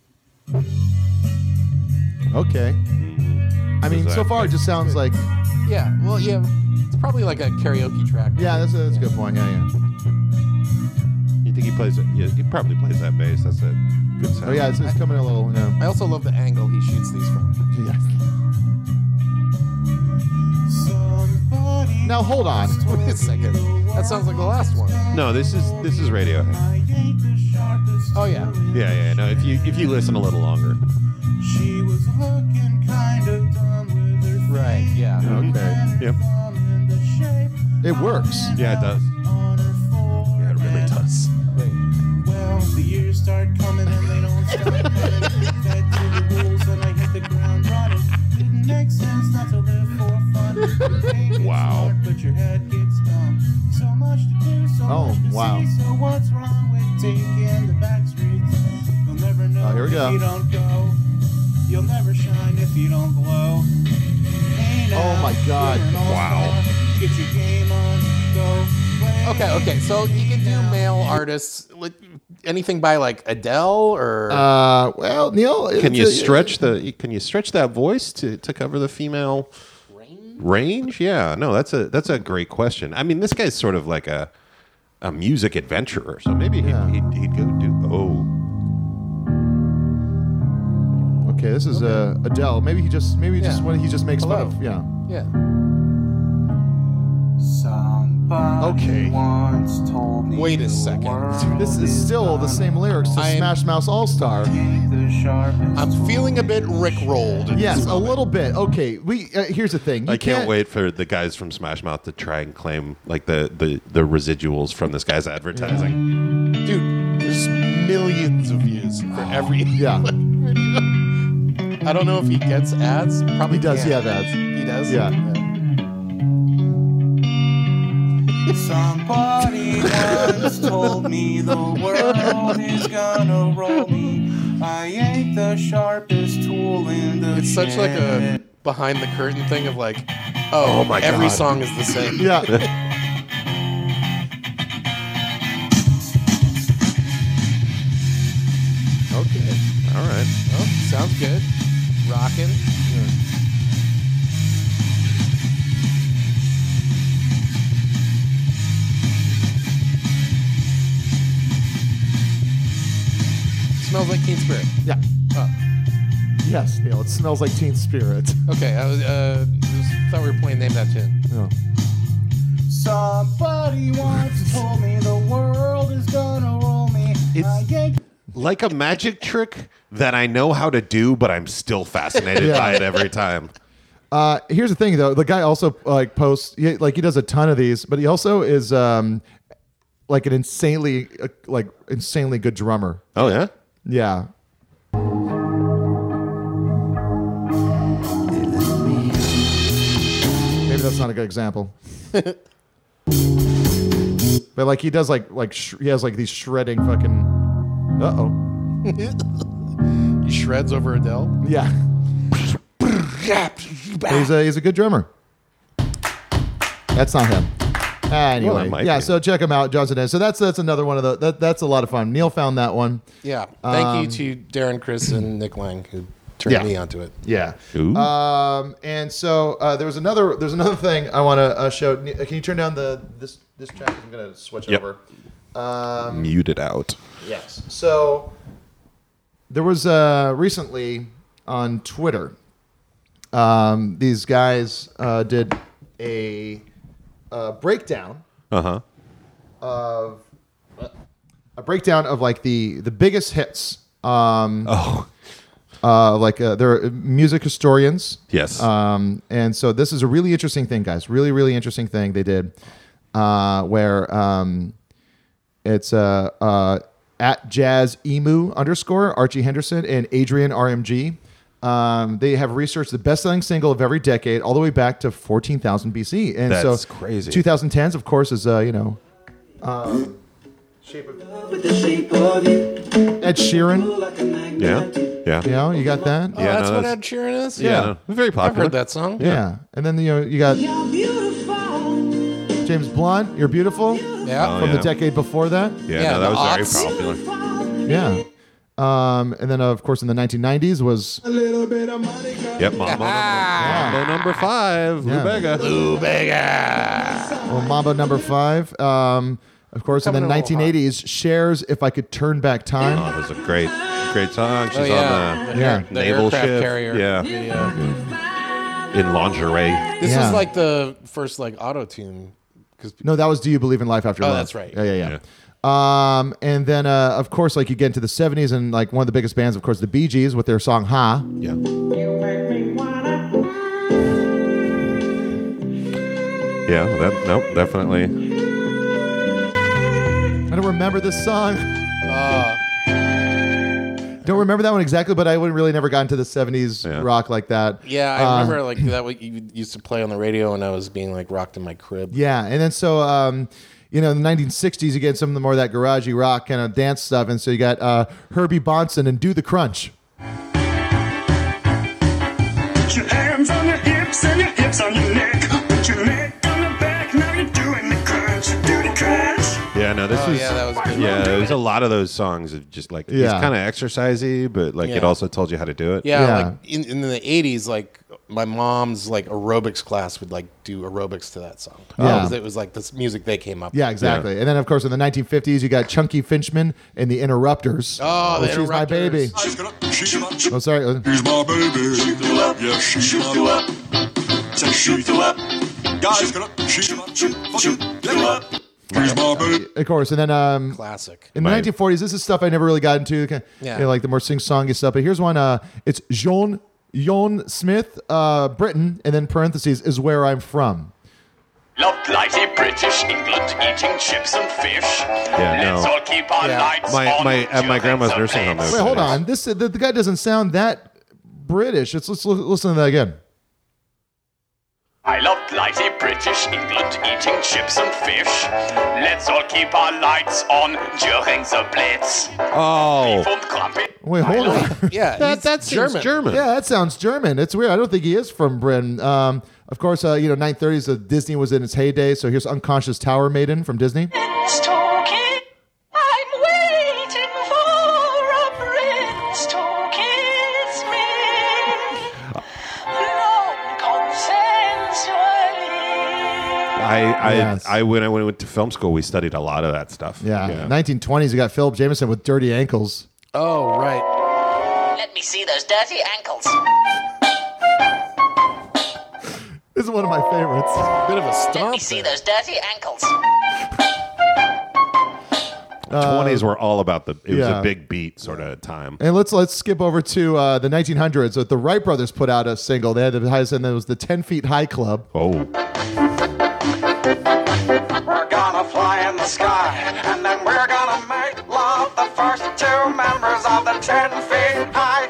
Okay. I mean, so far it just sounds like... Yeah, it's probably like a karaoke track. Yeah, that's a good point. Yeah. You think he plays it? Yeah, he probably plays that bass. That's a good sound. Oh, yeah, it's coming a little... I also love the angle he shoots these from. Yeah. Now, hold on. Wait a second. That sounds like the last one. No, this is Radiohead. Oh, yeah. Yeah. No, if you listen a little longer. She was looking kind of dumb with her Right, yeah. Okay. Yep. It works. Yeah, it does. Yeah, it really does. Well, the years start coming and they don't stop coming. Fed to the rules and I hit the ground running. Didn't make sense not to live for fun. Wow. Smart, but your head gets dumb. So much to do, so much to see. So what's wrong with taking the back streets? You'll never know here we if go. you don't go. You'll never shine if you don't glow. Oh my God. Wow. Get your game on, go. Okay. So you can do male artists. Anything by like Adele or? Well, Neil, Can you stretch that voice to cover the female range? Yeah. No, that's a great question. I mean, this guy's sort of like a music adventurer, so maybe he'd go do. Oh. Okay, this is Adele. Maybe he just makes fun of. Yeah. Yeah. Somebody once told me. Wait a second. This is still the same lyrics to Smash Mouth All Star. I'm feeling a bit Rick-rolled. Yes, a little bit. Okay, here's the thing. I can't wait for the guys from Smash Mouth to try and claim like the residuals from this guy's advertising. Dude, there's millions of views for every yeah. I don't know if he gets ads. Probably he does. can. He have ads. He does. Yeah. Somebody once told me the world is gonna roll me. I ain't the sharpest tool in the It's such like a behind the curtain thing of like, oh my every God. song is the same. Yeah. Okay. All right. Well, sounds good. Rocking. Smells like Teen Spirit. Yeah. Oh. Yes, Neil. It smells like Teen Spirit. Okay. I was, thought we were playing Name That Tune. Oh. Somebody once told me the world is gonna roll me. It's like a magic trick that I know how to do, but I'm still fascinated by it every time. Here's the thing, though. The guy also posts he does a ton of these, but he also is like an insanely good drummer. Oh yeah. Yeah. Maybe that's not a good example. But like he does he has like these shredding fucking. He shreds over Adele. Yeah. He's a good drummer. That's not him. Anyway, Well, so check him out, Johnson Dennis. So that's another one of the that's a lot of fun. Neil found that one. Yeah. Thank you to Darren, Chris, and Nick Lang who turned me onto it. Yeah. Ooh. And so there's another thing I want to show. Can you turn down this track? I'm gonna switch over. Mute it out. Yes. So there was recently on Twitter. These guys did a breakdown. Uh-huh. Of a breakdown of like the biggest hits. They're music historians. Yes. And so this is a really interesting thing, guys. Really, really interesting thing they did, where it's at Jazz Emu _ Archie Henderson and Adrian RMG. They have researched the best-selling single of every decade, all the way back to 14,000 BC. And That's so crazy. 2010s, of course, is Shape of Ed Sheeran. Yeah. You know, you got that. Oh, that's what Ed Sheeran is? Yeah. Very popular. I've heard that song. Yeah. And then you got James Blunt, You're Beautiful. Yeah. From the decade before that. Yeah, that was very popular. Yeah. And then of course in the 1990s was Yep, Mambo number 5, Lou Bega. Well, Mambo number 5. Of course in the 1980s, Cher's If I Could Turn Back Time. Oh, that's a great song. She's yeah. on the naval aircraft ship. carrier. Yeah. In lingerie. This was like the first like auto-tune. No, that was Do You Believe in Life After Love? That's right. Yeah. And then, of course, like you get into the 70s and like one of the biggest bands, of course, the Bee Gees with their song Ha. Yeah. Yeah, definitely. I don't remember this song. Don't remember that one exactly, but I would really never got into the 70s rock like that. Yeah, I remember like that what you used to play on the radio when I was being like rocked in my crib. Yeah, and then so in the 1960s, you get some of the more of that garagey rock kind of dance stuff, and so you got Herbie Bonson and Do the Crunch. Put your hands on your hips and your hips on your neck. Put your neck on the back, now you're doing the crunch. Do the crunch. Yeah, no, this was. Yeah, that was good. Yeah, there's a lot of those songs of just like it's kind of exercisey, but like it also told you how to do it. Yeah, like in the 80s, like my mom's like aerobics class would like do aerobics to that song. Because it was like this music they came up with. Yeah, exactly. And then of course in the 1950s, you got Chunky Finchman and the Interrupters. Oh, the She's My Baby. Oh, sorry. She's my baby. Yeah, she's my baby. Say shoot you up. Guys, get up, shoot, level up. Here's my baby. Of course, and then classic. In the 1940s, this is stuff I never really got into. Yeah. You know, like the more sing-songy stuff. But here's one. It's John Smith, Britain, and then parentheses is where I'm from. Lovely British England eating chips and fish. Yeah, Let's no. all keep our lights on. At my grandma's nursing home. Wait, hold on. This the guy doesn't sound that British. Let's listen to that again. I love blighty British England eating chips and fish. Let's all keep our lights on during the Blitz. Oh. Wait, hold on. Yeah, that's German. Yeah, that sounds German. It's weird. I don't think he is from Britain. Of course, 1930s, Disney was in its heyday. So here's Unconscious Tower Maiden from Disney. Prince talking. I'm waiting for a prince to kiss me. I when I went to film school, we studied a lot of that stuff. Yeah. 1920s, you got Philip Jameson with Dirty Ankles. Oh, right. Let me see those dirty ankles. This is one of my favorites. Bit of a Let stomp. me see those dirty ankles. 20s were all about it was yeah. a big beat sort of time. And let's skip over to the 1900s. So the Wright brothers put out a single. They had the highest, and that was the 10 Feet High Club. Oh. We're gonna fly in the sky, and then we're gonna make love the first two members of the 10 Feet High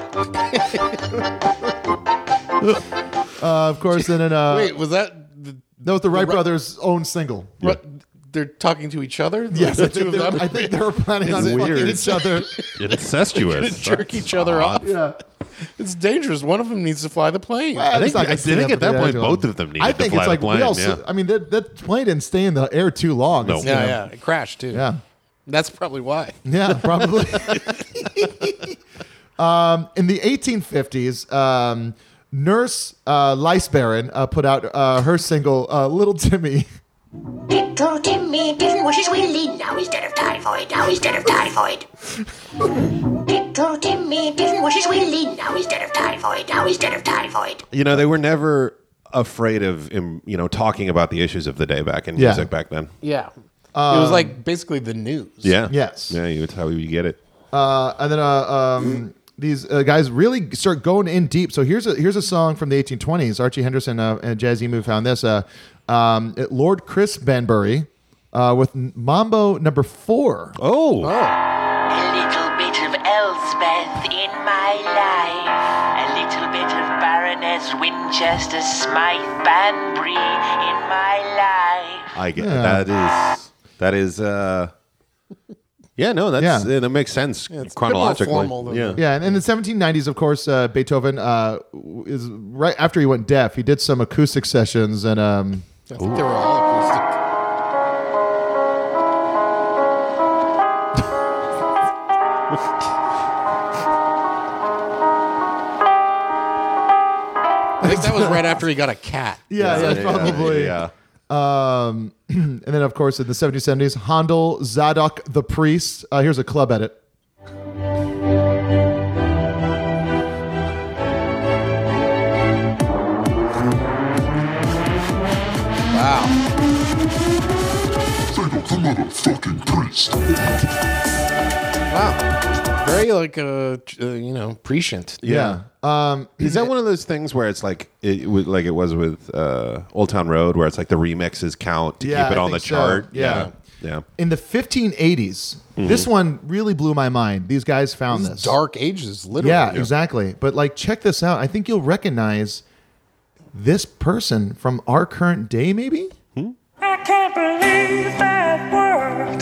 Club. Of course, and then Wait, was that that was the Wright brothers' own single? They're talking to each other? Yes, The two of them? I think they were planning on It's fucking weird. each other. Incestuous. Jerk each other off. Yeah. It's dangerous. One of them needs to fly the plane. Well, it's not gonna stay think up at that the point air. both of them needed I to think fly it's like the plane. we also. Yeah. I mean, that plane didn't stay in the air too long. No. It's, Yeah, it crashed too. Yeah. That's probably why. Yeah, probably. In the 1850s, Nurse Licebaron put out her single "Little Timmy." Little Timmy didn't wash his willy, now he's dead of typhoid, now he's dead of typhoid. Little Timmy didn't wash his willy, now he's dead of typhoid, now he's dead of typhoid. You know, they were never afraid of talking about the issues of the day back in music back then. Yeah. It was like basically the news. Yeah. Yes. Yeah, it's how you get it. And then these guys really start going in deep. So here's a song from the 1820s. Archie Henderson and Jazzy Moo found this. Lord Chris Banbury with Mambo number 4. Oh. A little bit of Elspeth in my life, a little bit of Baroness Winchester Smythe Banbury in my life. I get that is yeah, no, that makes sense chronologically. formal, yeah. Yeah, and in the 1790s, of course, Beethoven is right after he went deaf. He did some acoustic sessions, and I think they were all acoustic. I think that was right after he got a cat. yeah, probably. Yeah. And then, of course, in the 1770s, Handel Zadok the Priest. Here's a club edit. Wow. The motherfucking priest. Wow. Very prescient. Yeah. Is that one of those things where it's like it was with Old Town Road, where it's like the remixes count to keep it on the chart? Yeah. Yeah. In the 1580s, this one really blew my mind. These guys found this. Dark ages, literally. Yeah, exactly. But check this out. I think you'll recognize this person from our current day, maybe? I can't believe that word.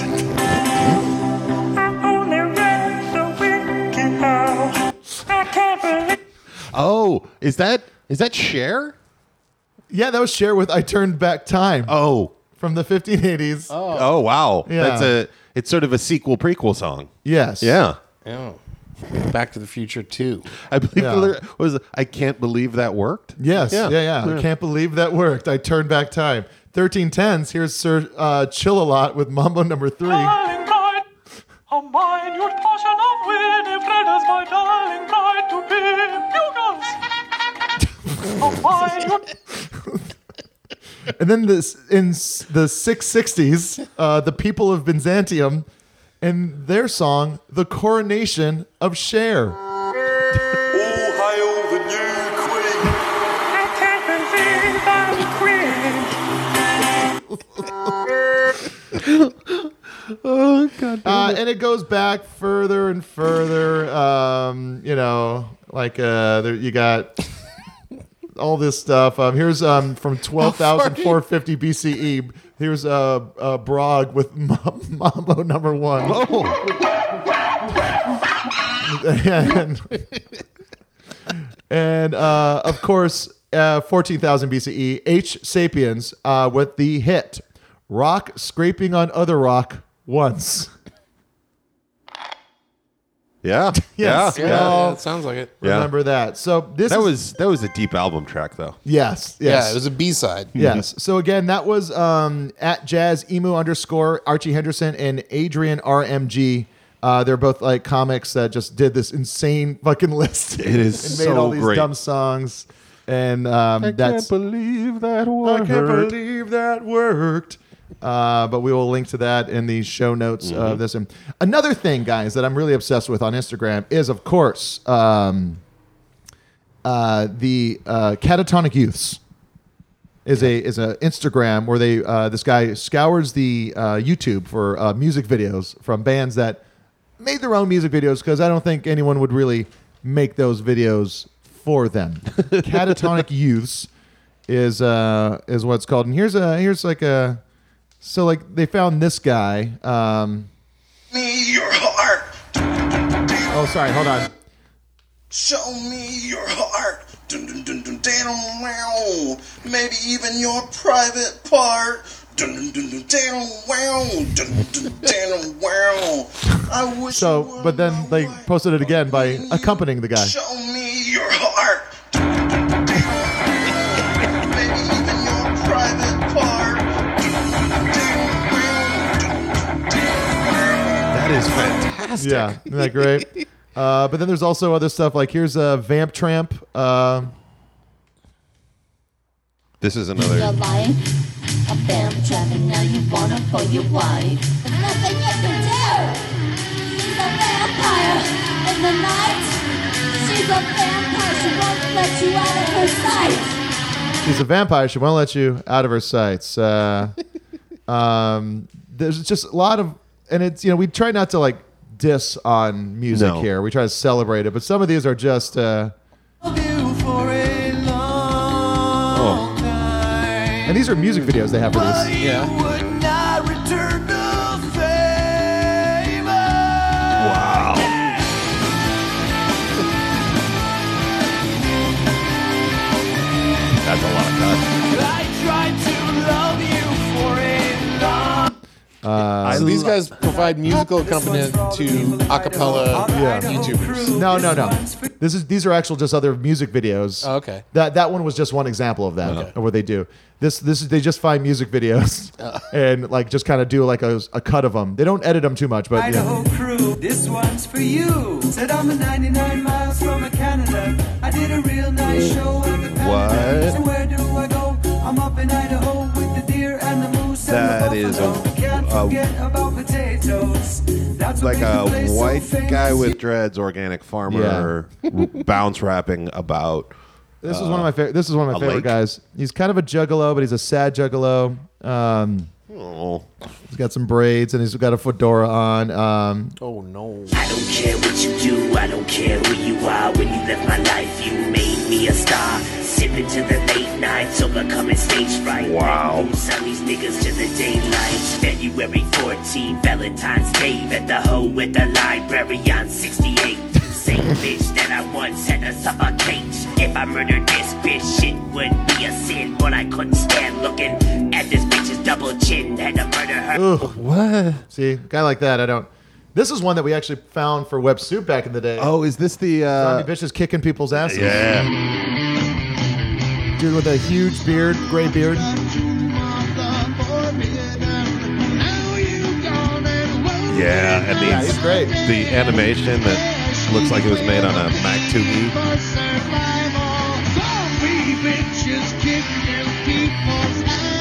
I only read the wiki how. I can't believe. Oh, is that Cher? Yeah, that was Cher with I Turned Back Time. Oh. From the 1580s. Oh wow. Yeah. It's sort of a sequel prequel song. Yes. Yeah. Oh. Back to the Future 2. I believe the lyric was I can't believe that worked. Yes. Yeah. I can't believe that worked. I Turned Back Time. 1310s. Here's Sir Chill-A-Lot with Mambo number 3. Darling bride, a minute portion of Winifred is my darling bride to be bugles. A minute. And then this in the 660s, the people of Byzantium and their song, The Coronation of Cher. Oh God! And it goes back further and further. There you got all this stuff. Here's from 12,450 BCE. Here's Brog with Mambo number 1. and of course, 14,000 BCE, H. Sapiens with the hit "Rock Scraping on Other Rock Once." Yeah. Yes. Yeah, it sounds like it. Remember that. So that was a deep album track, though. Yes. Yeah, it was a B-side. Yes. So again, that was at Jazz Emu _ Archie Henderson and Adrian RMG. They're both like comics that just did this insane fucking list. It is and made so all these great. dumb songs. And I can't believe that worked. I can't believe that worked. But we will link to that in the show notes of this. And another thing, guys, that I'm really obsessed with on Instagram is, of course, the Catatonic Youths is a Instagram where they this guy scours the YouTube for music videos from bands that made their own music videos, because I don't think anyone would really make those videos for them. Catatonic Youths is what it's called. And here's like a. So, like, they found this guy. Me your heart. Oh, sorry. Hold on. Show me your heart. Dun, dun, dun, dun, dun, wow. Maybe even your private part. Dun, dun, dun, dun, dun, wow. Dun, dun, dun, wow. I wish. So, but then they posted it again by accompanying the guy. Show me your heart. Maybe even your private part. That is fantastic. Yeah, isn't that great? But then there's also other stuff, like here's a Vamp Tramp. This is another. Your life, a vamp trap, and now you want her for your wife. There's nothing you can do. She's a vampire in the night. She's a vampire. She won't let you out of her sight. She's a vampire. She won't let you out of her sights. There's just a lot of, and it's, we try not to like diss on music here. We try to celebrate it, but some of these are just. And these are music videos they have for this. Yeah. Wow. That's a lot of cuts. I tried to love you for a long. So these guys provide musical accompaniment to acapella YouTubers. No. These are actual just other music videos. Oh, okay. That one was just one example of that, of what they do. This is they just find music videos and like just kind of do like a cut of them. They don't edit them too much, but Idaho crew, this one's for you. Said I'm 99 miles from Canada. I did a real nice show at the Panda. So where do I go? I'm up in Idaho with the deer and the moose. That is like a white guy with dreads, organic farmer, bounce rapping about. This is one of my favorite. This is one of my favorite guys. He's kind of a juggalo, but he's a sad juggalo. He's got some braids and he's got a fedora on. Oh no! I don't care what you do. I don't care who you are. When you live my life, you made me a star. Sipping to the late nights, overcoming stage fright. Wow! Sell these niggas to the daylight. February 14, Valentine's Day at the hoe at the library on 68. Same bitch that I once had to suffocate. If I murdered this bitch, shit would be a sin. But I couldn't stand looking at this bitch's double chin. Had to murder her. Ugh, what? See, a guy like that, I don't. This is one that we actually found for Web Soup back in the day. Oh, is this the zombie bitches kicking people's asses? Yeah. Dude with a huge beard, gray beard. Yeah, and he's great. The animation that looks like it was made on a Mac 2E.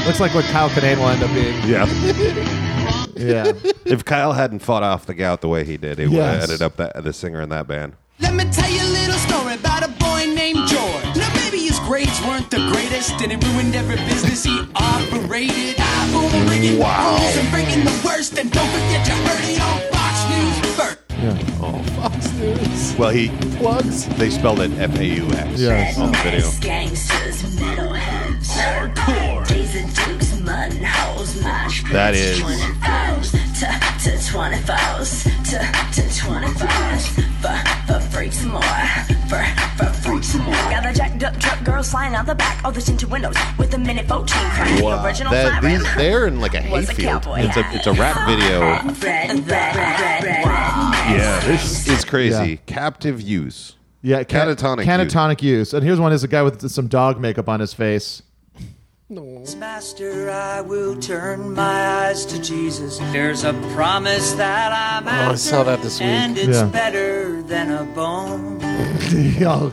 Looks like what Kyle Kinane will end up being. Yeah. Yeah. If Kyle hadn't fought off the gout the way he did, he would have Yes. ended up the singer in that band. Let me tell you a little story about a boy named George. Now maybe his grades weren't the greatest, and it ruined every business he operated. Boomeranging rules and breaking the worst, and don't forget you heard it on Fox News first. Oh, Fox News. Well, plugs. They spelled it F-A-U-X Yes. on the video. Gangsters, metalheads, hardcore. Days and dukes, mud and holes, mosh pits. That is- 24s to 24s to 24s. For freaks more. For freaks more. Got a jacked up truck girl sliding out the back of the tinted windows with a minute 14 crying. Wow. The original siren. They're in like a Was a hayfield. cowboy. It's a rap video. Red. Yeah, this is crazy. Yeah. Captive use. Yeah, Catatonic catatonic use. And here's one is a guy with some dog makeup on his face. Master, I will turn my eyes to Jesus. There's a promise that I'm I saw that this week. and it's Yeah. better than a bone. Oh,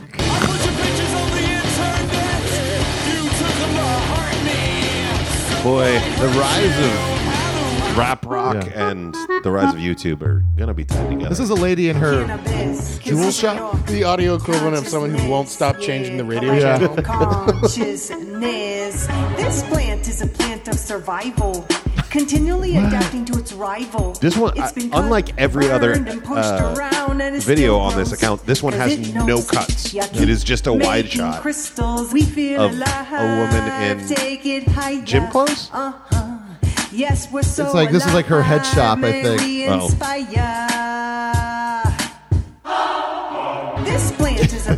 Boy, the rise of rap rock and the rise of YouTube are gonna be tied together. this is a lady in her jewel shop. The audio equivalent of someone who won't stop changing the radio Yeah. channel. Consciousness. This plant is a plant of survival, continually adapting to its rival. This one, It's been cut, unlike every other burned, and pushed around, and it video still on this grows, account, this one 'cause has it no knows. cuts. Yucky. It is just a wide Making shot crystals, we feel of alive. a woman in Take it higher. gym clothes. Yes, we're so It's like this is like her head shop, I alive, may think. we Oh. inspire. This plant is a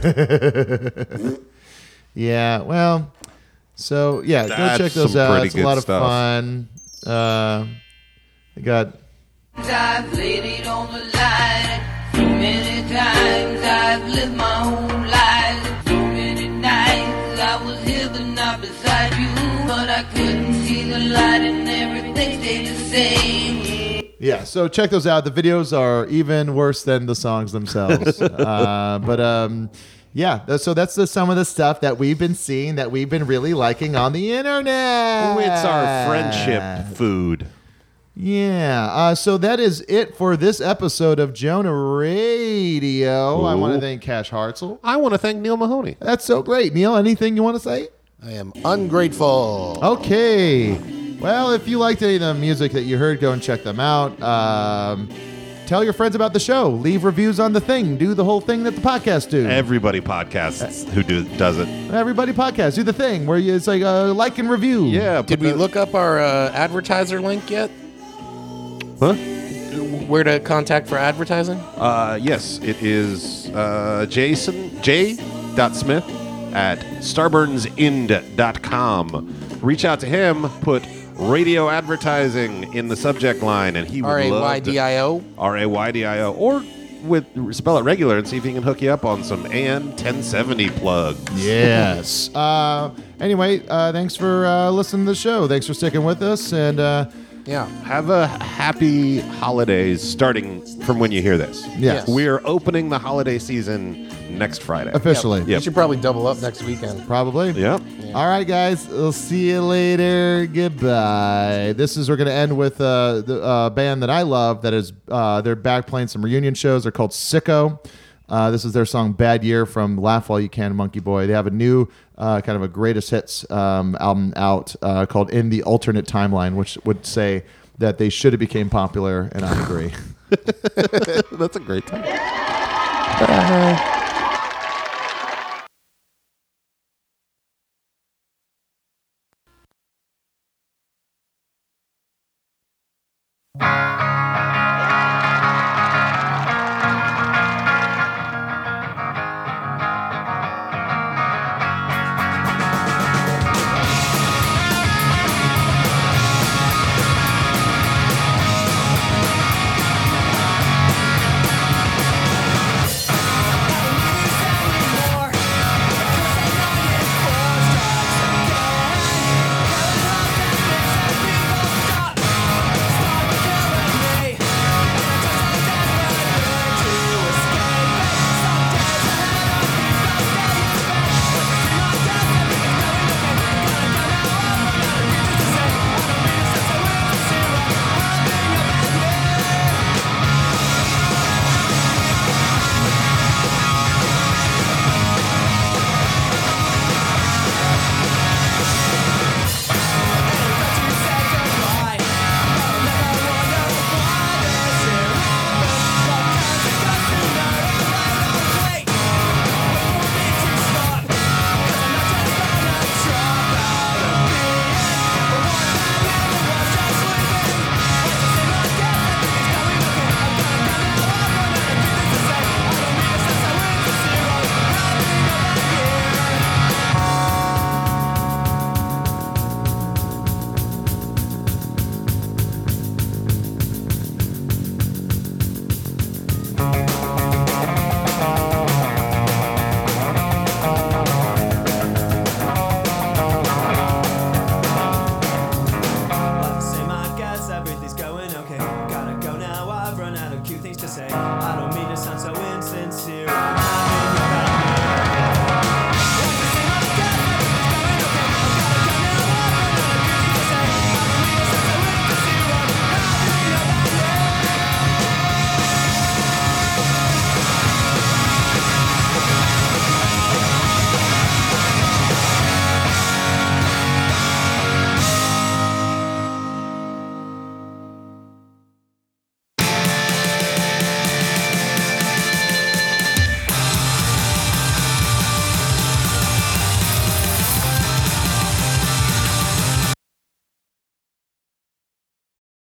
Yeah, well, so yeah, go That's check those some out. pretty It's a good lot of stuff. fun. They got I've laid it on the line. So many times I've lived my whole life. So many nights I was here but not beside you. But I couldn't see the light and everything stayed the same. yeah. So check those out. The videos are even worse than the songs themselves. Yeah. So that's some of the stuff that we've been seeing that we've been really liking on the internet. It's our friendship food. Yeah. So that is it for this episode of Jonah Radio. I want to Ooh. thank Cash Hartzell. I want to thank Neil Mahoney. That's so great. Neil, anything you want to say? I am ungrateful. Okay. Well, if you liked any of the music that you heard, go and check them out. Tell your friends about the show. Leave reviews on the thing. Do the whole thing that the podcast do. Everybody podcasts who does it. Everybody podcast. Do the thing where it's like like and review. Yeah. Did we look up our advertiser link yet? Huh? Where to contact for advertising? Yes, it is J.Smith at starburnsind.com. Reach out to him, put radio advertising in the subject line, and he would love to- RAYDIO? RAYDIO. Or spell it regular and see if he can hook you up on some AN 1070 plugs. Yes. Anyway, thanks for listening to the show. Thanks for sticking with us. And yeah, have a happy holidays starting from when you hear this. Yes. We are opening the holiday season next Friday. Officially. We should probably double up next weekend. Probably. Yep. All right, guys. We'll see you later. Goodbye. We're going to end with the band that I love. That is, they're back playing some reunion shows. They're called Sicko. This is their song "Bad Year" from Laugh While You Can, Monkey Boy. They have a new kind of a greatest hits album out called "In the Alternate Timeline," which would say that they should have became popular, and I agree. That's a great time. Bye.